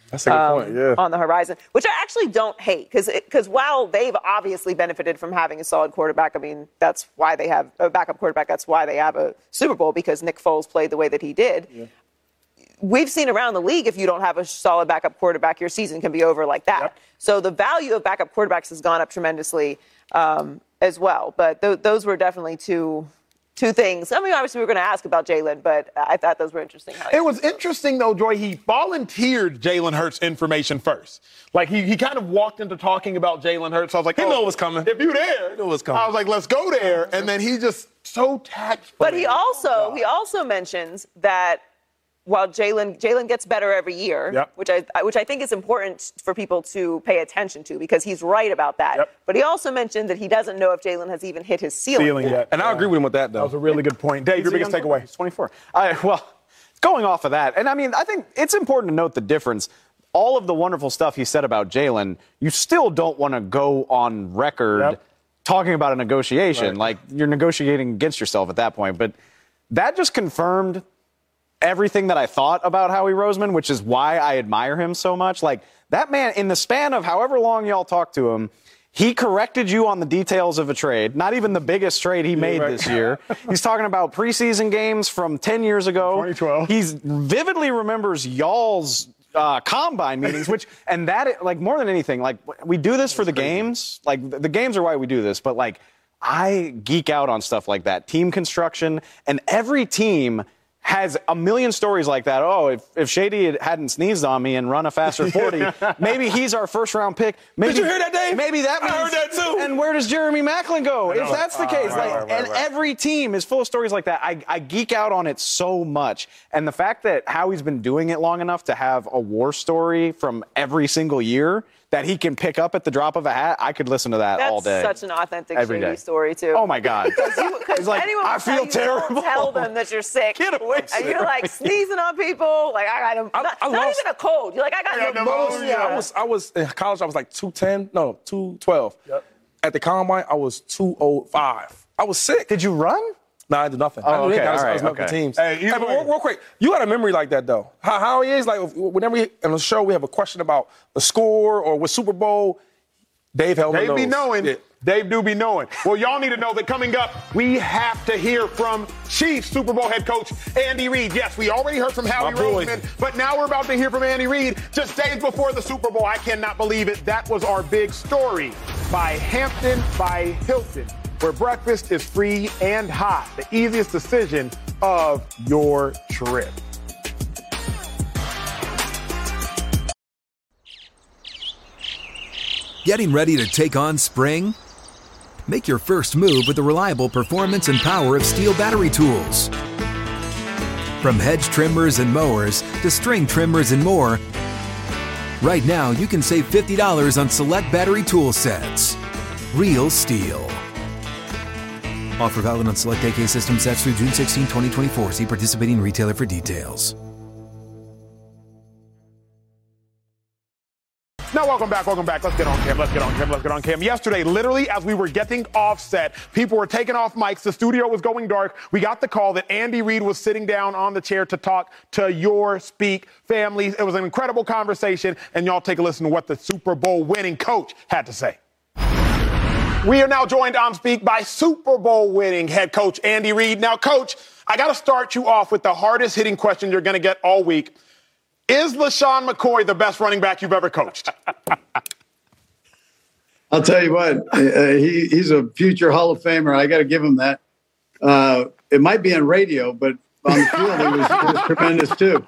That's a good um, point, yeah. on the horizon, which I actually don't hate because because while they've obviously benefited from having a solid quarterback, I mean, that's why they have a backup quarterback. That's why they have a Super Bowl, because Nick Foles played the way that he did. Yeah. We've seen around the league, if you don't have a solid backup quarterback, your season can be over like that. Yep. So the value of backup quarterbacks has gone up tremendously um, as well. But th- those were definitely two two things. I mean, obviously, we were going to ask about Jalen, but I thought those were interesting. It was interesting, though, Joy. He volunteered Jalen Hurts information first. Like, he, he kind of walked into talking about Jalen Hurts. I was like, he oh, knew it was coming. If you there, he knew it was coming. I was like, let's go there. And then he just so tactful. But he also he also mentions that while Jalen Jalen gets better every year, yep. which I which I think is important for people to pay attention to, because he's right about that. Yep. But he also mentioned that he doesn't know if Jalen has even hit his ceiling, ceiling yet. yet. And I agree with him with that, though. That was a really good point. Dave, your biggest takeaway? He's twenty-four. I, well, going off of that, and I mean, I think it's important to note the difference. All of the wonderful stuff he said about Jalen, you still don't want to go on record yep. talking about a negotiation. Right. Like, you're negotiating against yourself at that point. But that just confirmed everything that I thought about Howie Roseman, which is why I admire him so much. Like, that man, in the span of however long y'all talked to him, he corrected you on the details of a trade, not even the biggest trade he made right. this year. He's talking about preseason games from ten years ago. twenty twelve. He vividly remembers y'all's uh, combine meetings, which, and that, like, more than anything, like, we do this for the games. Like, the games are why we do this, but, like, I geek out on stuff like that. Team construction, and every team has a million stories like that. Oh, if, if Shady had, hadn't sneezed on me and run a faster forty, maybe he's our first round pick. Maybe, Did you hear that, Dave? Maybe that means, I heard that too. And where does Jeremy Maclin go? If that's the case, oh, like, right, right, and right. every team is full of stories like that. I, I geek out on it so much. And the fact that Howie's been doing it long enough to have a war story from every single year that he can pick up at the drop of a hat, I could listen to that That's all day. That's such an authentic every Shady day. story, too. Oh, my God. Because like, anyone will I feel tell you, terrible. Don't tell them that you're sick. Get away And you're like sneezing on people. Like, I got a, I, not, I not lost, even a cold. You're like, I got, I got pneumonia. pneumonia. I was, I was in college, I was like two ten, no, two twelve. Yep. At the combine, I was two oh five. I was sick. Did you run? No, I did nothing. Oh, I, okay. I was, All right, I was okay. teams. Hey, hey, but way. real, real quick, you got a memory like that, though. How, how he is, like, whenever we, on the show we have a question about the score or with Super Bowl, Dave Hellman Dave knows. be knowing. Yeah. Dave do be knowing. Well, y'all need to know that coming up, we have to hear from Chiefs Super Bowl head coach Andy Reid. Yes, we already heard from Howie Roseman, but now we're about to hear from Andy Reid just days before the Super Bowl. I cannot believe it. That was our big story by Hampton by Hilton, where breakfast is free and hot. The easiest decision of your trip. Getting ready to take on spring? Make your first move with the reliable performance and power of Steel battery tools. From hedge trimmers and mowers to string trimmers and more, right now you can save fifty dollars on select battery tool sets. Real Steel. Offer valid on select A K system sets through June sixteenth, twenty twenty-four. See participating retailer for details. Now, welcome back, welcome back. Let's get on cam, let's get on cam, let's get on cam. Yesterday, literally, as we were getting off set, people were taking off mics, the studio was going dark. We got the call that Andy Reid was sitting down on the chair to talk to your Speak families. It was an incredible conversation, and y'all take a listen to what the Super Bowl winning coach had to say. We are now joined on Speak by Super Bowl winning head coach Andy Reid. Now, Coach, I got to start you off with the hardest hitting question you're going to get all week. Is LaShawn McCoy the best running back you've ever coached? I'll tell you what, uh, he, he's a future Hall of Famer. I got to give him that. Uh, it might be on radio, but on the field, it was, it was tremendous too.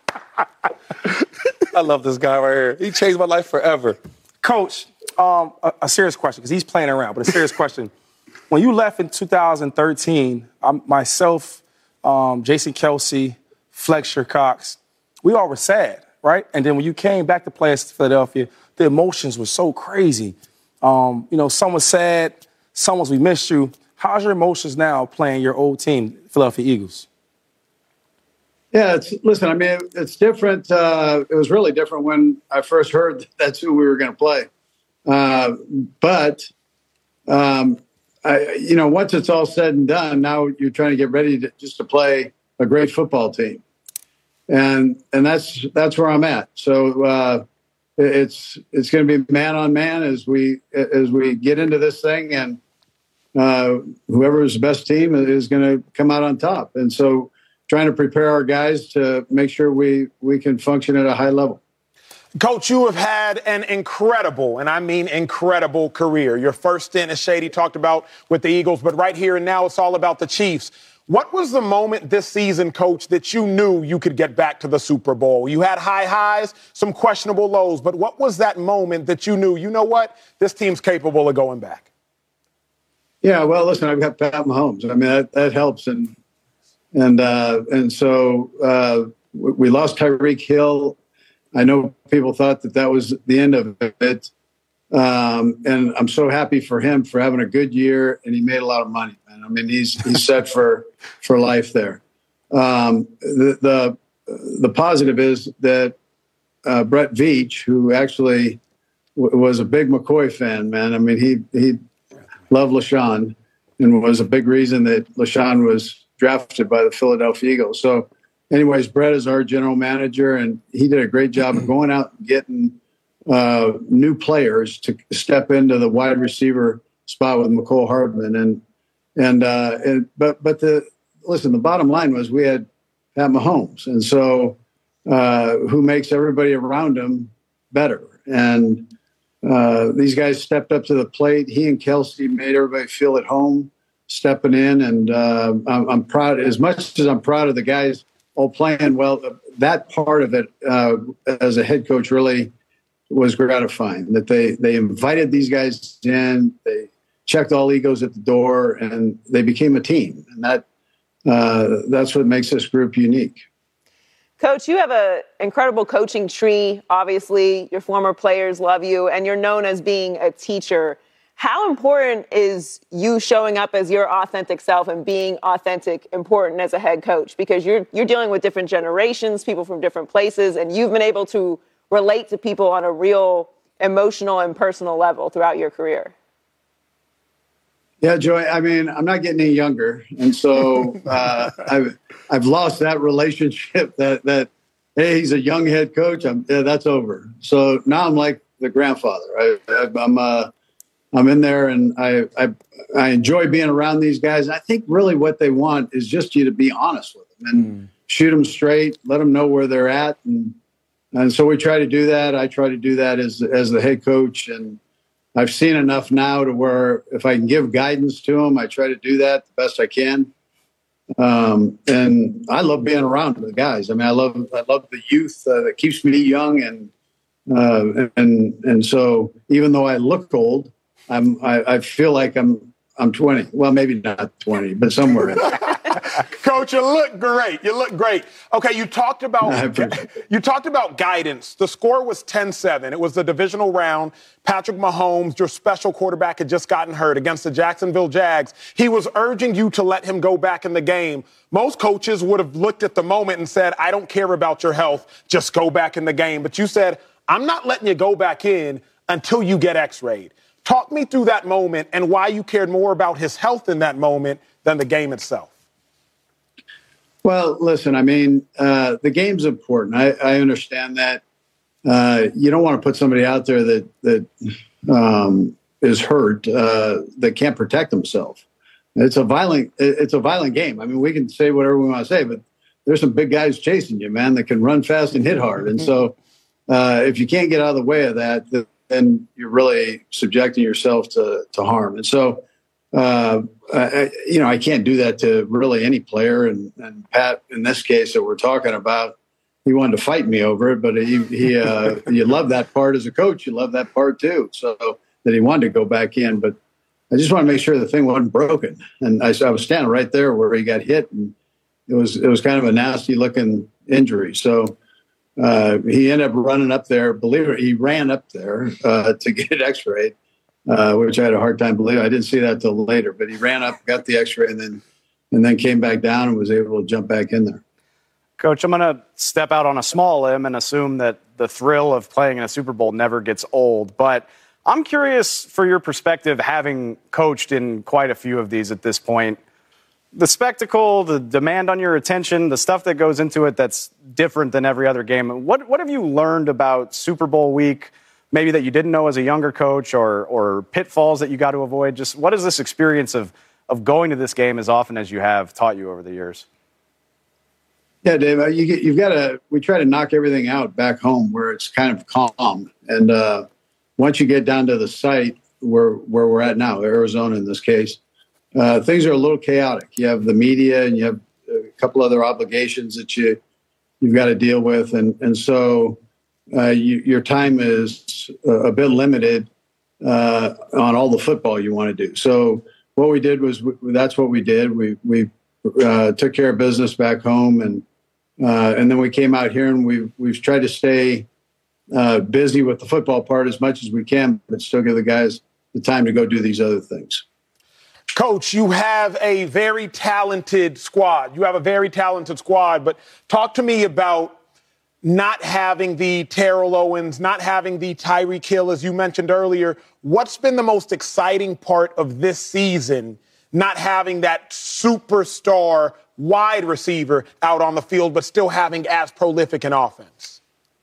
I love this guy right here. He changed my life forever. Coach, um, a, a serious question, because he's playing around, but a serious question. When you left in two thousand thirteen, I'm, myself, um, Jason Kelsey, Fletcher Cox, we all were sad, right? And then when you came back to play at Philadelphia, the emotions were so crazy. Um, you know, some was sad, some was we missed you. How's your emotions now playing your old team, Philadelphia Eagles? Yeah, it's, listen, I mean, it, it's different. Uh, it was really different when I first heard that that's who we were going to play. Uh, but, um, I, you know, once it's all said and done, now you're trying to get ready to just to play a great football team. and and that's that's where I'm at. So uh, it's it's going to be man on man as we as we get into this thing, and uh, whoever's the best team is going to come out on top. And so, trying to prepare our guys to make sure we we can function at a high level. Coach, you have had an incredible, and I mean incredible, career. Your first stint, as Shady talked about, with the Eagles, but right here and now it's all about the Chiefs. What was the moment this season, Coach, that you knew you could get back to the Super Bowl? You had high highs, some questionable lows, but what was that moment that you knew, you know what, this team's capable of going back? Yeah, well, listen, I've got Pat Mahomes. I mean, that, that helps. And and uh, and so uh, we lost Tyreek Hill. I know people thought that that was the end of it. Um, and I'm so happy for him for having a good year, and he made a lot of money, man. I mean, he's he's set for for life there. Um, the, the the positive is that uh, Brett Veach, who actually w- was a big McCoy fan, man. I mean, he he loved LaShawn and was a big reason that LaShawn was drafted by the Philadelphia Eagles. So, anyways, Brett is our general manager, and he did a great job of going out and getting uh, new players to step into the wide receiver spot with McCole Hardman. And and uh, and but but the listen, the bottom line was we had Pat Mahomes, and so uh, who makes everybody around him better. And uh, these guys stepped up to the plate. He and Kelsey made everybody feel at home, stepping in, and uh, I'm, I'm proud. As much as I'm proud of the guys all playing well, that part of it uh, as a head coach really was gratifying, that they they invited these guys in, they checked all egos at the door, and they became a team. And that uh, that's what makes this group unique. Coach, you have an incredible coaching tree. Obviously, your former players love you, and you're known as being a teacher. How important is you showing up as your authentic self and being authentic important as a head coach? Because you're you're dealing with different generations, people from different places, and you've been able to relate to people on a real emotional and personal level throughout your career. Yeah, Joy, I mean, I'm not getting any younger. And so uh, I've, I've lost that relationship that, that, hey, he's a young head coach. I'm, yeah, that's over. So now I'm like the grandfather. I, I, I'm uh, I'm in there, and I, I I enjoy being around these guys. I think really what they want is just you to be honest with them and mm. shoot them straight, let them know where they're at. And and so we try to do that. I try to do that as as the head coach. And I've seen enough now to where if I can give guidance to them, I try to do that the best I can. Um, and I love being around the guys. I mean, I love I love the youth uh, that keeps me young. And uh, and and so even though I look old, I'm, I, I feel like I'm I'm twenty. Well, maybe not twenty, but somewhere in there. Coach, you look great. You look great. Okay, you talked about you talked about guidance. The score was ten seven. It was the divisional round. Patrick Mahomes, your special quarterback, had just gotten hurt against the Jacksonville Jags. He was urging you to let him go back in the game. Most coaches would have looked at the moment and said, I don't care about your health. Just go back in the game. But you said, I'm not letting you go back in until you get x-rayed. Talk me through that moment and why you cared more about his health in that moment than the game itself. Well, listen, I mean, uh, the game's important. I, I understand that. Uh, you don't want to put somebody out there that that um, is hurt, uh, that can't protect himself. It's a violent. It's a violent game. I mean, we can say whatever we want to say, but there's some big guys chasing you, man, that can run fast and hit hard. And so, uh, if you can't get out of the way of that, the, then you're really subjecting yourself to, to harm. And so, uh, I, you know, I can't do that to really any player. And, and Pat, in this case that we're talking about, he wanted to fight me over it, but he, he uh, you love that part as a coach. You love that part too. So that he wanted to go back in, but I just want to make sure the thing wasn't broken. And I, I was standing right there where he got hit, and it was, it was kind of a nasty looking injury. So, Uh, he ended up running up there. Believe it, he ran up there uh, to get it x-rayed, uh, which I had a hard time believing. I didn't see that till later, but he ran up, got the x-ray, and then and then came back down and was able to jump back in there. Coach, I'm going to step out on a small limb and assume that the thrill of playing in a Super Bowl never gets old. But I'm curious for your perspective, having coached in quite a few of these at this point. the spectacle, the demand on your attention, the stuff that goes into it that's different than every other game. What what have you learned about Super Bowl week, maybe that you didn't know as a younger coach, or or pitfalls that you got to avoid? Just what is this experience of of going to this game as often as you have taught you over the years? Yeah, Dave, you get, you've got to, we try to knock everything out back home where it's kind of calm. And uh, once you get down to the site where, where we're at now, Arizona in this case, uh, things are a little chaotic. You have the media and you have a couple other obligations that you, you've got to deal with. And, and so uh, you, your time is a bit limited uh, on all the football you want to do. So what we did was, that's what we did. We, we uh, took care of business back home, and Uh, and then we came out here and we've, we've tried to stay uh, busy with the football part as much as we can, but still give the guys the time to go do these other things. Coach, you have a very talented squad. You have a very talented squad, but talk to me about not having the Terrell Owens, not having the Tyreek Hill, as you mentioned earlier. What's been the most exciting part of this season, not having that superstar wide receiver out on the field, but still having as prolific an offense?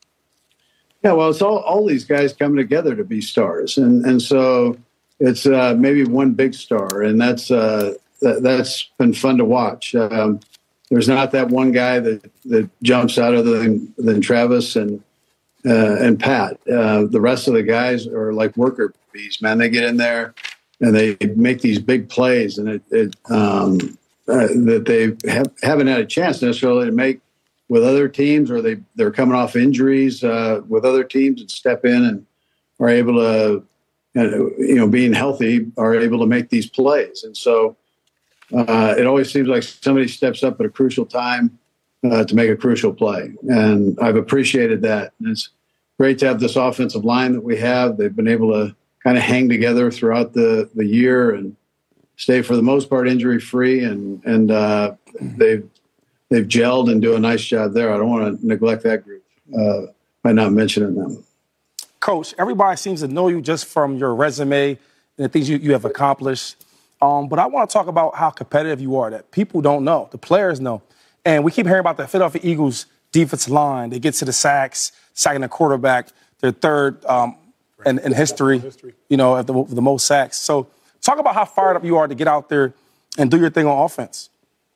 Yeah, well, it's all, all these guys coming together to be stars. And and so it's uh, maybe one big star, and that's uh, that, that's been fun to watch. Um, there's not that one guy that, that jumps out other than, than Travis and uh, and Pat. Uh, the rest of the guys are like worker bees, man. They get in there and they make these big plays, and it, it um, Uh, that they have, haven't had a chance necessarily to make with other teams, or they, they're coming off injuries uh, with other teams and step in and are able to, you know, being healthy, are able to make these plays. And so uh, it always seems like somebody steps up at a crucial time uh, to make a crucial play. And I've appreciated that. And it's great to have this offensive line that we have. They've been able to kind of hang together throughout the, the year and stay for the most part injury free, and and uh, they've they've gelled and do a nice job there. I don't want to neglect that group uh, by not mentioning them. Coach, everybody seems to know you just from your resume and the things you, you have accomplished. Um, but I want to talk about how competitive you are that people don't know, the players know. And we keep hearing about the Philadelphia Eagles defensive line. They get to the sacks, sacking the quarterback, their third um, in, in history, you know, at the, the most sacks. So talk about how fired up you are to get out there and do your thing on offense.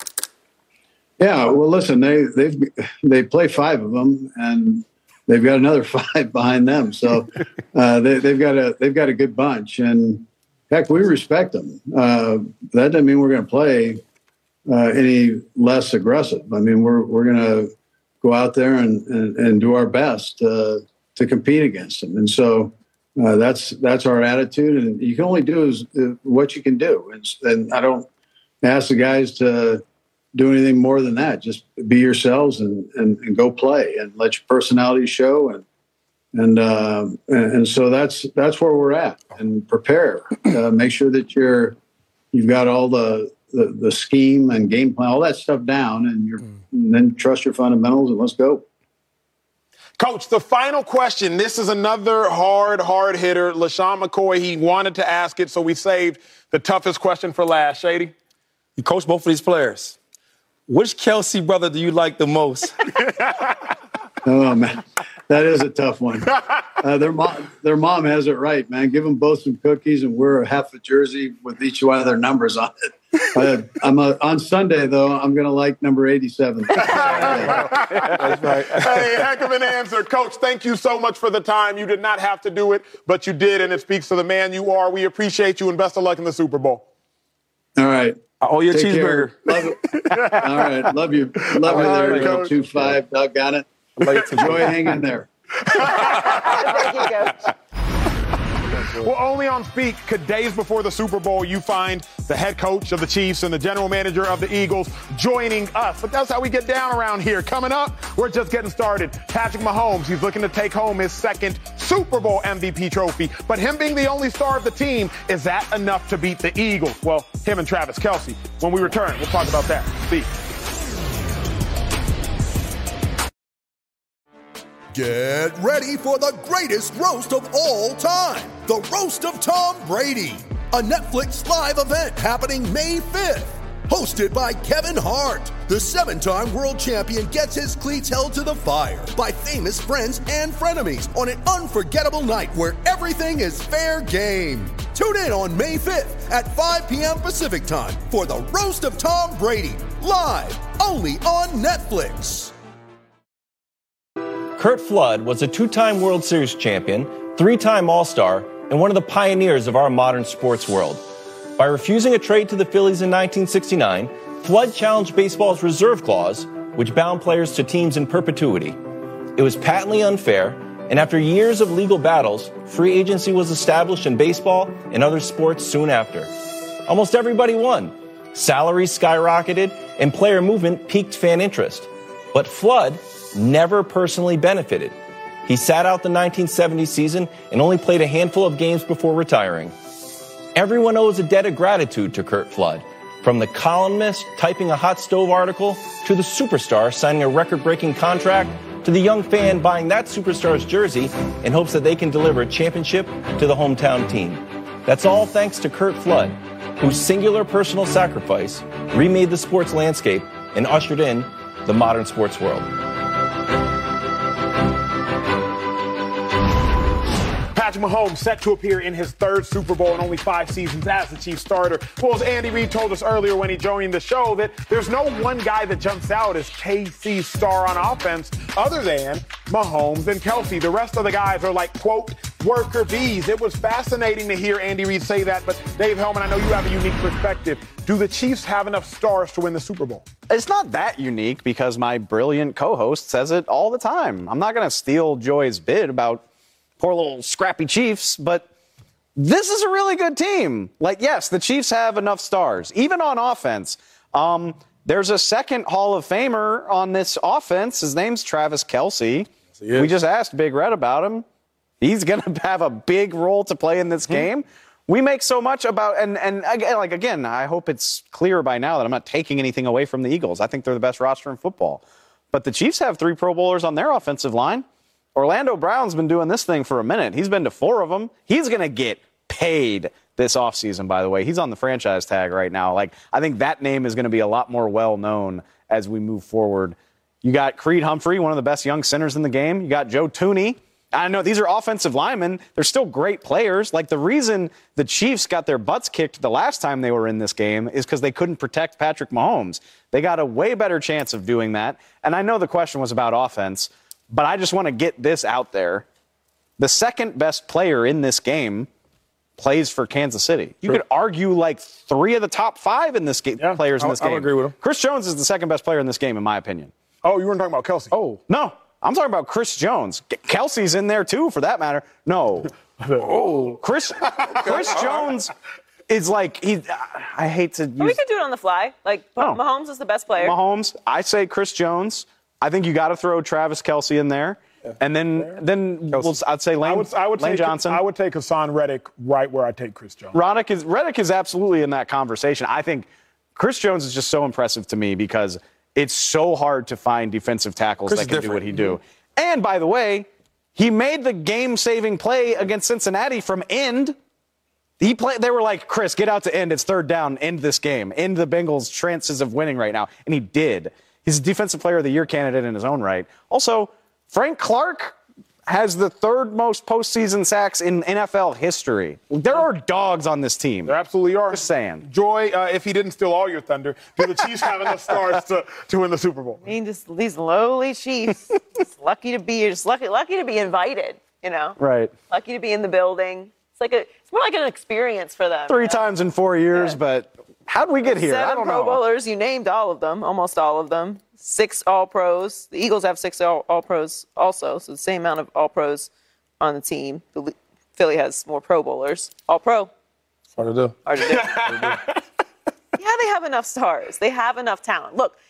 Yeah, well, listen, they they've they play five of them, and they've got another five behind them. So uh, they, they've got a they've got a good bunch, and heck, we respect them. Uh, that doesn't mean we're going to play uh, any less aggressive. I mean, we're we're going to go out there and, and, and do our best uh, to compete against them, and so. Uh, that's that's our attitude, and you can only do is uh, what you can do. And, and I don't ask the guys to do anything more than that. Just be yourselves and, and, and go play, and let your personality show. And and uh, and, and so that's that's where we're at. And prepare, uh, make sure that you're you've got all the, the the scheme and game plan, all that stuff down, and you're and then trust your fundamentals and let's go. Coach, the final question. This is another hard, hard hitter. LeSean McCoy, he wanted to ask it, so we saved the toughest question for last. Shady? You coach both of these players. Which Kelce brother do you like the most? Oh, man. That is a tough one. Uh, their mom, their mom has it right, man. Give them both some cookies and wear a half a jersey with each one of their numbers on it. Uh, I'm a, on Sunday, though, I'm going to like number eighty-seven. That's right. Hey, heck of an answer. Coach, thank you so much for the time. You did not have to do it, but you did, and it speaks to the man you are. We appreciate you, and best of luck in the Super Bowl. All right. I owe you a Take cheeseburger. Love it. All right. Love you. Love you there, right, two five. Doggone it. Enjoy hanging there. Thank you, Coach. Well, only on Speak could days before the Super Bowl you find the head coach of the Chiefs and the general manager of the Eagles joining us. But that's how we get down around here. Coming up, we're just getting started. Patrick Mahomes, he's looking to take home his second Super Bowl M V P trophy. But him being the only star of the team, is that enough to beat the Eagles? Well, him and Travis Kelce. When we return, we'll talk about that. Speak. Get ready for the greatest roast of all time, the Roast of Tom Brady, a Netflix live event happening May fifth. hosted by Kevin Hart. The seven-time world champion gets his cleats held to the fire by famous friends and frenemies on an unforgettable night where everything is fair game. Tune in on May fifth at five p.m. Pacific time for the Roast of Tom Brady, live only on Netflix. Curt Flood was a two-time World Series champion, three-time All-Star, and one of the pioneers of our modern sports world. By refusing a trade to the Phillies in nineteen sixty-nine, Flood challenged baseball's reserve clause, which bound players to teams in perpetuity. It was patently unfair, and after years of legal battles, free agency was established in baseball and other sports soon after. Almost everybody won. Salaries skyrocketed, and player movement piqued fan interest. But Flood never personally benefited. He sat out the nineteen seventy season and only played a handful of games before retiring. Everyone owes a debt of gratitude to Curt Flood, from the columnist typing a hot stove article to the superstar signing a record-breaking contract to the young fan buying that superstar's jersey in hopes that they can deliver a championship to the hometown team. That's all thanks to Curt Flood, whose singular personal sacrifice remade the sports landscape and ushered in the modern sports world. Patrick Mahomes set to appear in his third Super Bowl in only five seasons as the Chiefs starter. Well, as Andy Reid told us earlier when he joined the show, that there's no one guy that jumps out as K C's star on offense other than Mahomes and Kelce. The rest of the guys are like, quote, worker bees. It was fascinating to hear Andy Reid say that, but Dave Hellman, I know you have a unique perspective. Do the Chiefs have enough stars to win the Super Bowl? It's not that unique because my brilliant co-host says it all the time. I'm not going to steal Joy's bid about poor little scrappy Chiefs, but this is a really good team. Like, yes, the Chiefs have enough stars, even on offense. Um, there's a second Hall of Famer on this offense. His name's Travis Kelce. Yes. We just asked Big Red about him. He's going to have a big role to play in this mm-hmm. game. We make so much about, and, and again, like, again, I hope it's clear by now that I'm not taking anything away from the Eagles. I think they're the best roster in football. But the Chiefs have three Pro Bowlers on their offensive line. Orlando Brown's been doing this thing for a minute. He's been to four of them. He's going to get paid this offseason, by the way. He's on the franchise tag right now. Like, I think that name is going to be a lot more well-known as we move forward. You got Creed Humphrey, one of the best young centers in the game. You got Joe Thuney. I know these are offensive linemen. They're still great players. Like, the reason the Chiefs got their butts kicked the last time they were in this game is because they couldn't protect Patrick Mahomes. They got a way better chance of doing that. And I know the question was about offense, but I just want to get this out there. The second best player in this game plays for Kansas City. You True. Could argue like three of the top five in this game, yeah, players in this I'll, game. I agree with him. Chris Jones is the second best player in this game, in my opinion. Oh, you weren't talking about Kelce? Oh. No, I'm talking about Chris Jones. Kelce's in there, too, for that matter. No. oh. Chris, Chris Jones is like, he. I hate to use. Well, we could do it on the fly. Like, oh. Mahomes is the best player. Mahomes, I say Chris Jones. I think you got to throw Travis Kelce in there. Yeah. And then then we'll, I'd say Lane, I would, I would Lane take, Johnson. I would take Hassan Reddick right where I take Chris Jones. Reddick is, Reddick is absolutely in that conversation. I think Chris Jones is just so impressive to me because it's so hard to find defensive tackles Chris that can do what he do. Mm-hmm. And, by the way, he made the game-saving play against Cincinnati from end. He played. They were like, Chris, get out to end. It's third down. End this game. End the Bengals' chances of winning right now. And he did. He's a Defensive Player of the Year candidate in his own right. Also, Frank Clark has the third most postseason sacks in N F L history. There are dogs on this team. There absolutely are. Just saying. Joy, uh, if he didn't steal all your thunder, do the Chiefs have enough stars to, to win the Super Bowl? I mean, just these lowly Chiefs. Just lucky to be just lucky, lucky to be invited. You know, right? Lucky to be in the building. It's like a, it's more like an experience for them. Three you know? times in four years, yeah. But how'd we get here? Seven I don't Pro know. Bowlers. You named all of them, almost all of them. Six All-Pros. The Eagles have six all, all-Pros also, so the same amount of All-Pros on the team. Philly has more Pro Bowlers. All-Pro. Hard to do. Hard to do. Hard to do. Yeah, they have enough stars. They have enough talent. Look,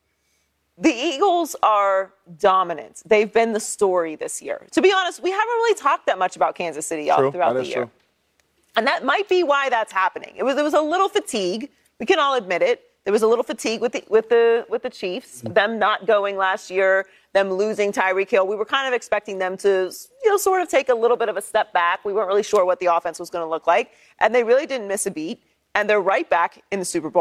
the Eagles are dominant. They've been the story this year. To be honest, we haven't really talked that much about Kansas City all true. throughout that the is year. True. And that might be why that's happening. It was, there was a little fatigue. We can all admit it. There was a little fatigue with the with the with the Chiefs, mm-hmm. them not going last year, them losing Tyreek Hill. We were kind of expecting them to, you know, sort of take a little bit of a step back. We weren't really sure what the offense was going to look like, and they really didn't miss a beat. And they're right back in the Super Bowl.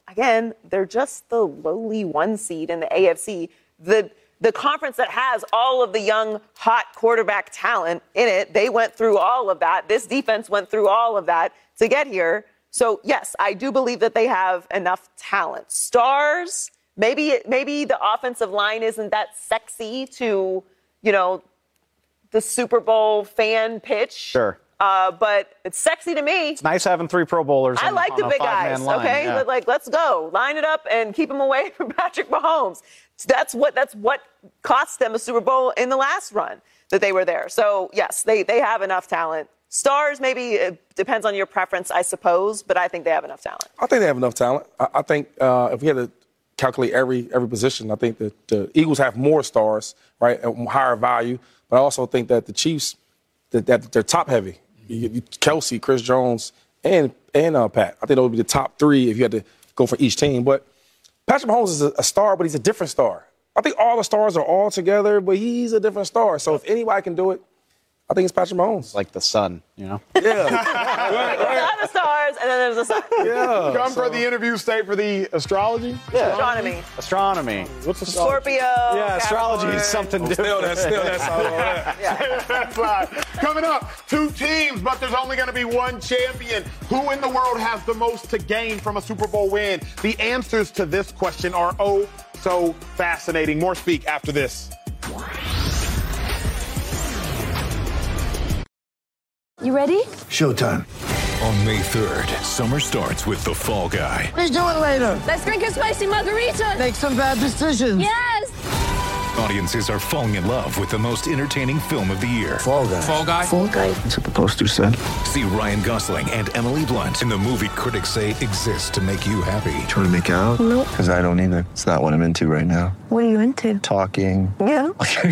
again, they're just the lowly one seed in the A F C. The the conference that has all of the young, hot quarterback talent in it, they went through all of that. This defense went through all of that to get here. So, yes, I do believe that they have enough talent. Stars, maybe maybe the offensive line isn't that sexy to, you know, the Super Bowl fan pitch. Sure. Uh, but it's sexy to me. It's nice having three Pro Bowlers. I on, like on the a big guys, line. okay? Yeah. Like, let's go. Line it up and keep them away from Patrick Mahomes. That's what that's what cost them a Super Bowl in the last run that they were there. So, yes, they, they have enough talent. Stars, maybe it depends on your preference, I suppose, but I think they have enough talent. I think they have enough talent. I, I think uh, if we had to calculate every every position, I think that the Eagles have more stars, right, and higher value. But I also think that the Chiefs, that, that they're top heavy. You, you, Kelsey, Chris Jones, and and uh, Pat. I think those would be the top three if you had to go for each team. But Patrick Mahomes is a, a star, but he's a different star. I think all the stars are all together, but he's a different star. So if anybody can do it, I think it's Patrick Mahomes. Like the sun, you know? Yeah. Right, right. The stars, and then there's the sun. Yeah. Come so. for the interview, stay for the astrology? Yeah. Astronomy. Astronomy. What's astrology? Scorpio. Yeah, astrology Capricorn. is something different. Still, that's still that's all that. Yeah. That's right. Coming up, two teams, but there's only going to be one champion. Who in the world has the most to gain from a Super Bowl win? The answers to this question are oh so fascinating. More Speak after this. You ready? Showtime. On May third, summer starts with The Fall Guy. Let's do it later. Let's drink a spicy margarita. Make some bad decisions. Yes. Audiences are falling in love with the most entertaining film of the year. Fall Guy. Fall Guy. Fall Guy. That's what the poster said. See Ryan Gosling and Emily Blunt in the movie critics say exists to make you happy. Trying to make it out? Nope. Because I don't either. It's not what I'm into right now. What are you into? Talking. Yeah.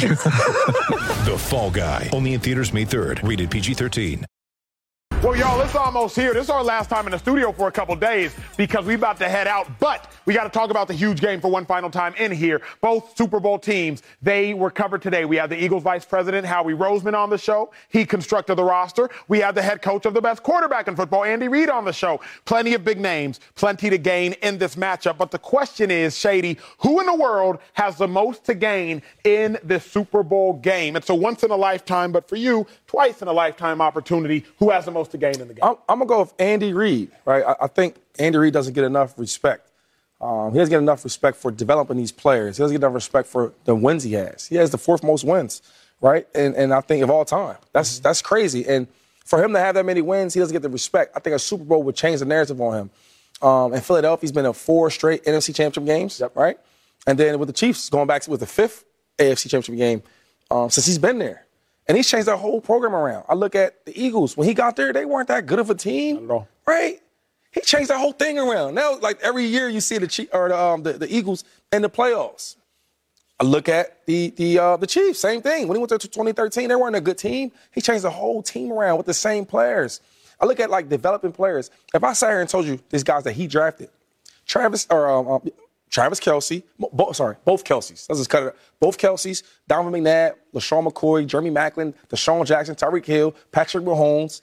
The Fall Guy. Only in theaters May third. Rated P G thirteen. Well, y'all, it's almost here. This is our last time in the studio for a couple days because we're about to head out. But we got to talk about the huge game for one final time in here. Both Super Bowl teams, they were covered today. We have the Eagles Vice President, Howie Roseman, on the show. He constructed the roster. We have the head coach of the best quarterback in football, Andy Reid, on the show. Plenty of big names, plenty to gain in this matchup. But the question is, Shady, who in the world has the most to gain in this Super Bowl game? It's a once-in-a-lifetime, but for you, twice-in-a-lifetime opportunity. Who has the most to gain in the game? I'm, I'm going to go with Andy Reid, right? I, I think Andy Reid doesn't get enough respect. Um, he doesn't get enough respect for developing these players. He doesn't get enough respect for the wins he has. He has the fourth most wins, right? And and I think of all time. That's mm-hmm. that's crazy. And for him to have that many wins, he doesn't get the respect. I think a Super Bowl would change the narrative on him. Um, and Philadelphia's been in four straight N F C Championship games, yep. right? And then with the Chiefs, going back to with the fifth A F C Championship game um, since he's been there. And he's changed their whole program around. I look at the Eagles. When he got there, they weren't that good of a team, Not at all. right? He changed that whole thing around. Now, like every year, you see the Chief, or the, um, the, the Eagles in the playoffs. I look at the the uh, the Chiefs, same thing. When he went to twenty thirteen, they weren't a good team. He changed the whole team around with the same players. I look at like developing players. If I sat here and told you these guys that he drafted, Travis or um, um, Travis Kelce, bo- sorry, both Kelces. Let's just cut it up. Both Kelces, Donovan McNabb, LaShawn McCoy, Jeremy Maclin, Deshaun Jackson, Tyreek Hill, Patrick Mahomes,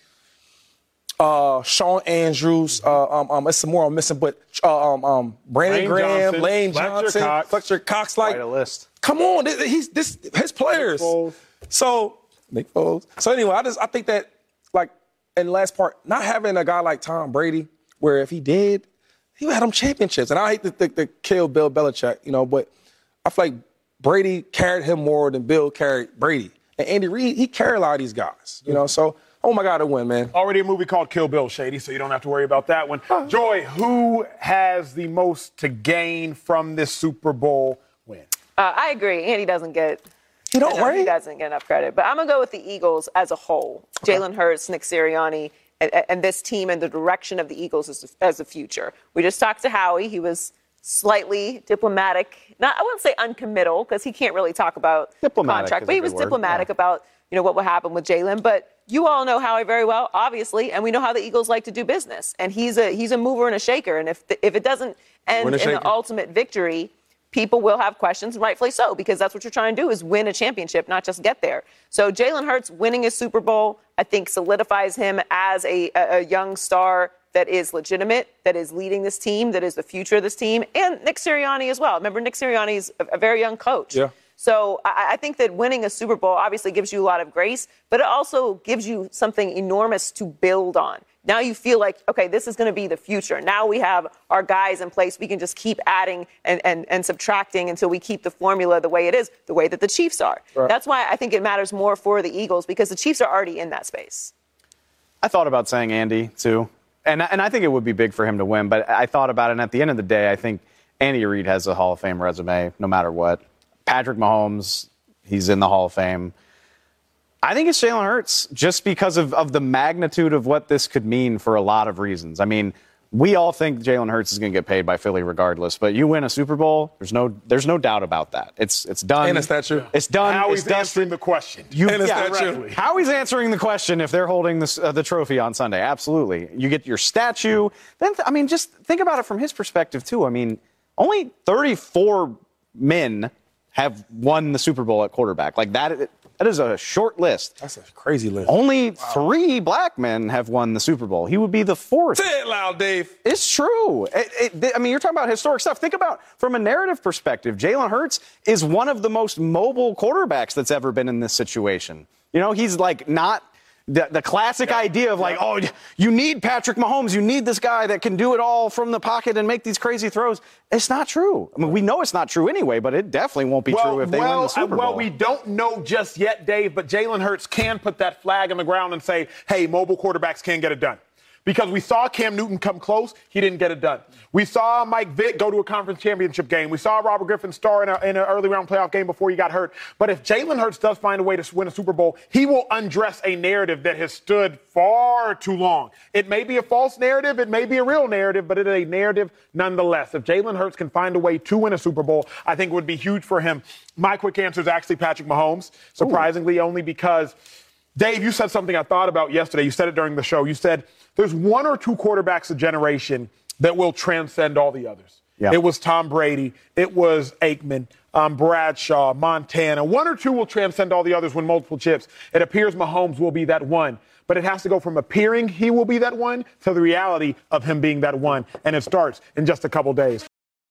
uh, Shawn Andrews. Uh, um, um, it's some more I'm missing, but uh, um, um, Brandon Lane Graham, Johnson, Lane Fletcher Johnson, Cox. Fletcher Cox. Like, Quite a list. Come on, this, he's this his players. Nick so Nick Foles. So anyway, I just I think that like in the last part, not having a guy like Tom Brady, where if he did, he would have them championships. And I hate to, to, to kill Bill Belichick, you know, but I feel like Brady carried him more than Bill carried Brady. And Andy Reid, he carried a lot of these guys, you know. So, oh, my God, to win, man. Already a movie called Kill Bill, Shady, so you don't have to worry about that one. Joy, who has the most to gain from this Super Bowl win? Uh, I agree. Andy doesn't get You don't, know, right? He doesn't get enough credit. But I'm going to go with the Eagles as a whole. Okay. Jalen Hurts, Nick Sirianni, and, and this team and the direction of the Eagles as, as a future. We just talked to Howie. He was slightly diplomatic. Not, I wouldn't say uncommittal because he can't really talk about diplomatic contract. But he was word. diplomatic yeah. about, you know, what will happen with Jalen. But you all know Howie very well, obviously, and we know how the Eagles like to do business. And he's a he's a mover and a shaker. And if the, if it doesn't end in the ultimate victory, people will have questions, rightfully so, because that's what you're trying to do is win a championship, not just get there. So Jalen Hurts winning his Super Bowl, I think, solidifies him as a, a young star that is legitimate, that is leading this team, that is the future of this team, and Nick Sirianni as well. Remember, Nick Sirianni is a, a very young coach. Yeah. So I, I think that winning a Super Bowl obviously gives you a lot of grace, but it also gives you something enormous to build on. Now you feel like, okay, this is going to be the future. Now we have our guys in place. We can just keep adding and, and, and subtracting until we keep the formula the way it is, the way that the Chiefs are. Right. That's why I think it matters more for the Eagles, because the Chiefs are already in that space. I thought about saying Andy, too. And, and I think it would be big for him to win. But I thought about it, and at the end of the day, I think Andy Reid has a Hall of Fame resume no matter what. Patrick Mahomes, he's in the Hall of Fame. I think it's Jalen Hurts just because of, of the magnitude of what this could mean for a lot of reasons. I mean, we all think Jalen Hurts is going to get paid by Philly regardless, but you win a Super Bowl, there's no there's no doubt about that. It's it's done. And is that true? It's done. How it's he's answering the question. You, and is yeah, that true? How he's answering the question if they're holding this, uh, the trophy on Sunday. Absolutely. You get your statue. Then, I mean, just think about it from his perspective, too. I mean, only thirty-four men have won the Super Bowl at quarterback. Like, that, that is a short list. That's a crazy list. Only wow. three black men have won the Super Bowl. He would be the fourth. Say it loud, Dave. It's true. It, it, I mean, you're talking about historic stuff. Think about, from a narrative perspective, Jalen Hurts is one of the most mobile quarterbacks that's ever been in this situation. You know, he's like not the, the classic yeah. idea of like, oh, you need Patrick Mahomes. You need this guy that can do it all from the pocket and make these crazy throws. It's not true. I mean, we know it's not true anyway, but it definitely won't be well, true if they well, win the Super Bowl. Well, we don't know just yet, Dave, but Jalen Hurts can put that flag in the ground and say, hey, mobile quarterbacks can get it done. Because we saw Cam Newton come close, he didn't get it done. We saw Mike Vick go to a conference championship game. We saw Robert Griffin star in, a, in an early round playoff game before he got hurt. But if Jalen Hurts does find a way to win a Super Bowl, he will undress a narrative that has stood far too long. It may be a false narrative, it may be a real narrative, but it is a narrative nonetheless. If Jalen Hurts can find a way to win a Super Bowl, I think it would be huge for him. My quick answer is actually Patrick Mahomes, surprisingly, Ooh. only because, Dave, you said something I thought about yesterday. You said it during the show. You said there's one or two quarterbacks a generation that will transcend all the others. Yeah. It was Tom Brady. It was Aikman, um, Bradshaw, Montana. One or two will transcend all the others, win multiple chips. It appears Mahomes will be that one. But it has to go from appearing he will be that one to the reality of him being that one. And it starts in just a couple days.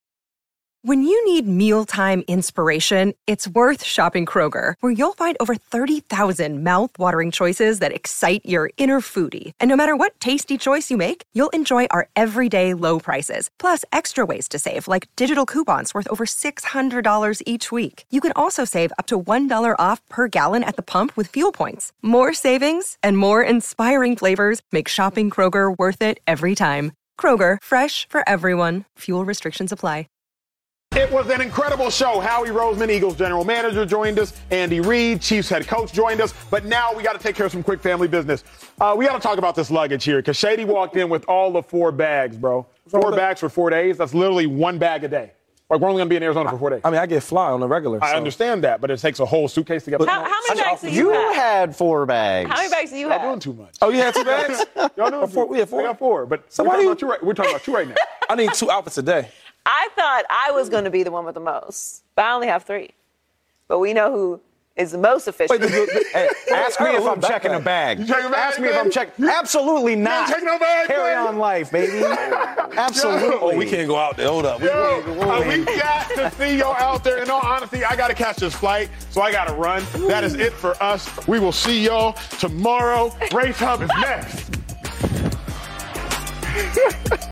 When you need mealtime inspiration, it's worth shopping Kroger, where you'll find over thirty thousand mouth-watering choices that excite your inner foodie. And no matter what tasty choice you make, you'll enjoy our everyday low prices, plus extra ways to save, like digital coupons worth over six hundred dollars each week. You can also save up to one dollar off per gallon at the pump with fuel points. More savings and more inspiring flavors make shopping Kroger worth it every time. Kroger, fresh for everyone. Fuel restrictions apply. It was an incredible show. Howie Roseman, Eagles general manager, joined us. Andy Reid, Chiefs head coach, joined us. But now we got to take care of some quick family business. Uh, we got to talk about this luggage here, because Shady walked in with all the four bags, bro. Four bags for four days. That's literally one bag a day. Like, we're only going to be in Arizona for four days. I mean, I get fly on the regular. I so. understand that, but it takes a whole suitcase to get. How, how many bags do you, you have? had four bags. How many bags do you Y'all have? doing too much. Oh, you had two bags? Y'all doing four, we had four. We got four, but so we're, talking you... about two right, we're talking about two right now. I need two outfits a day. I thought I was going to be the one with the most, but I only have three. But we know who is the most efficient. Wait, hey, ask me if I'm checking a bag. You checking a bag? Ask me if I'm checking. Absolutely not. You checking no bag? Carry on life, baby. Absolutely. Oh, we can't go out there. Hold up. We, Yo, we, uh, we got to see y'all out there. In all honesty, I got to catch this flight, so I got to run. That is it for us. We will see y'all tomorrow. Race Hub is next.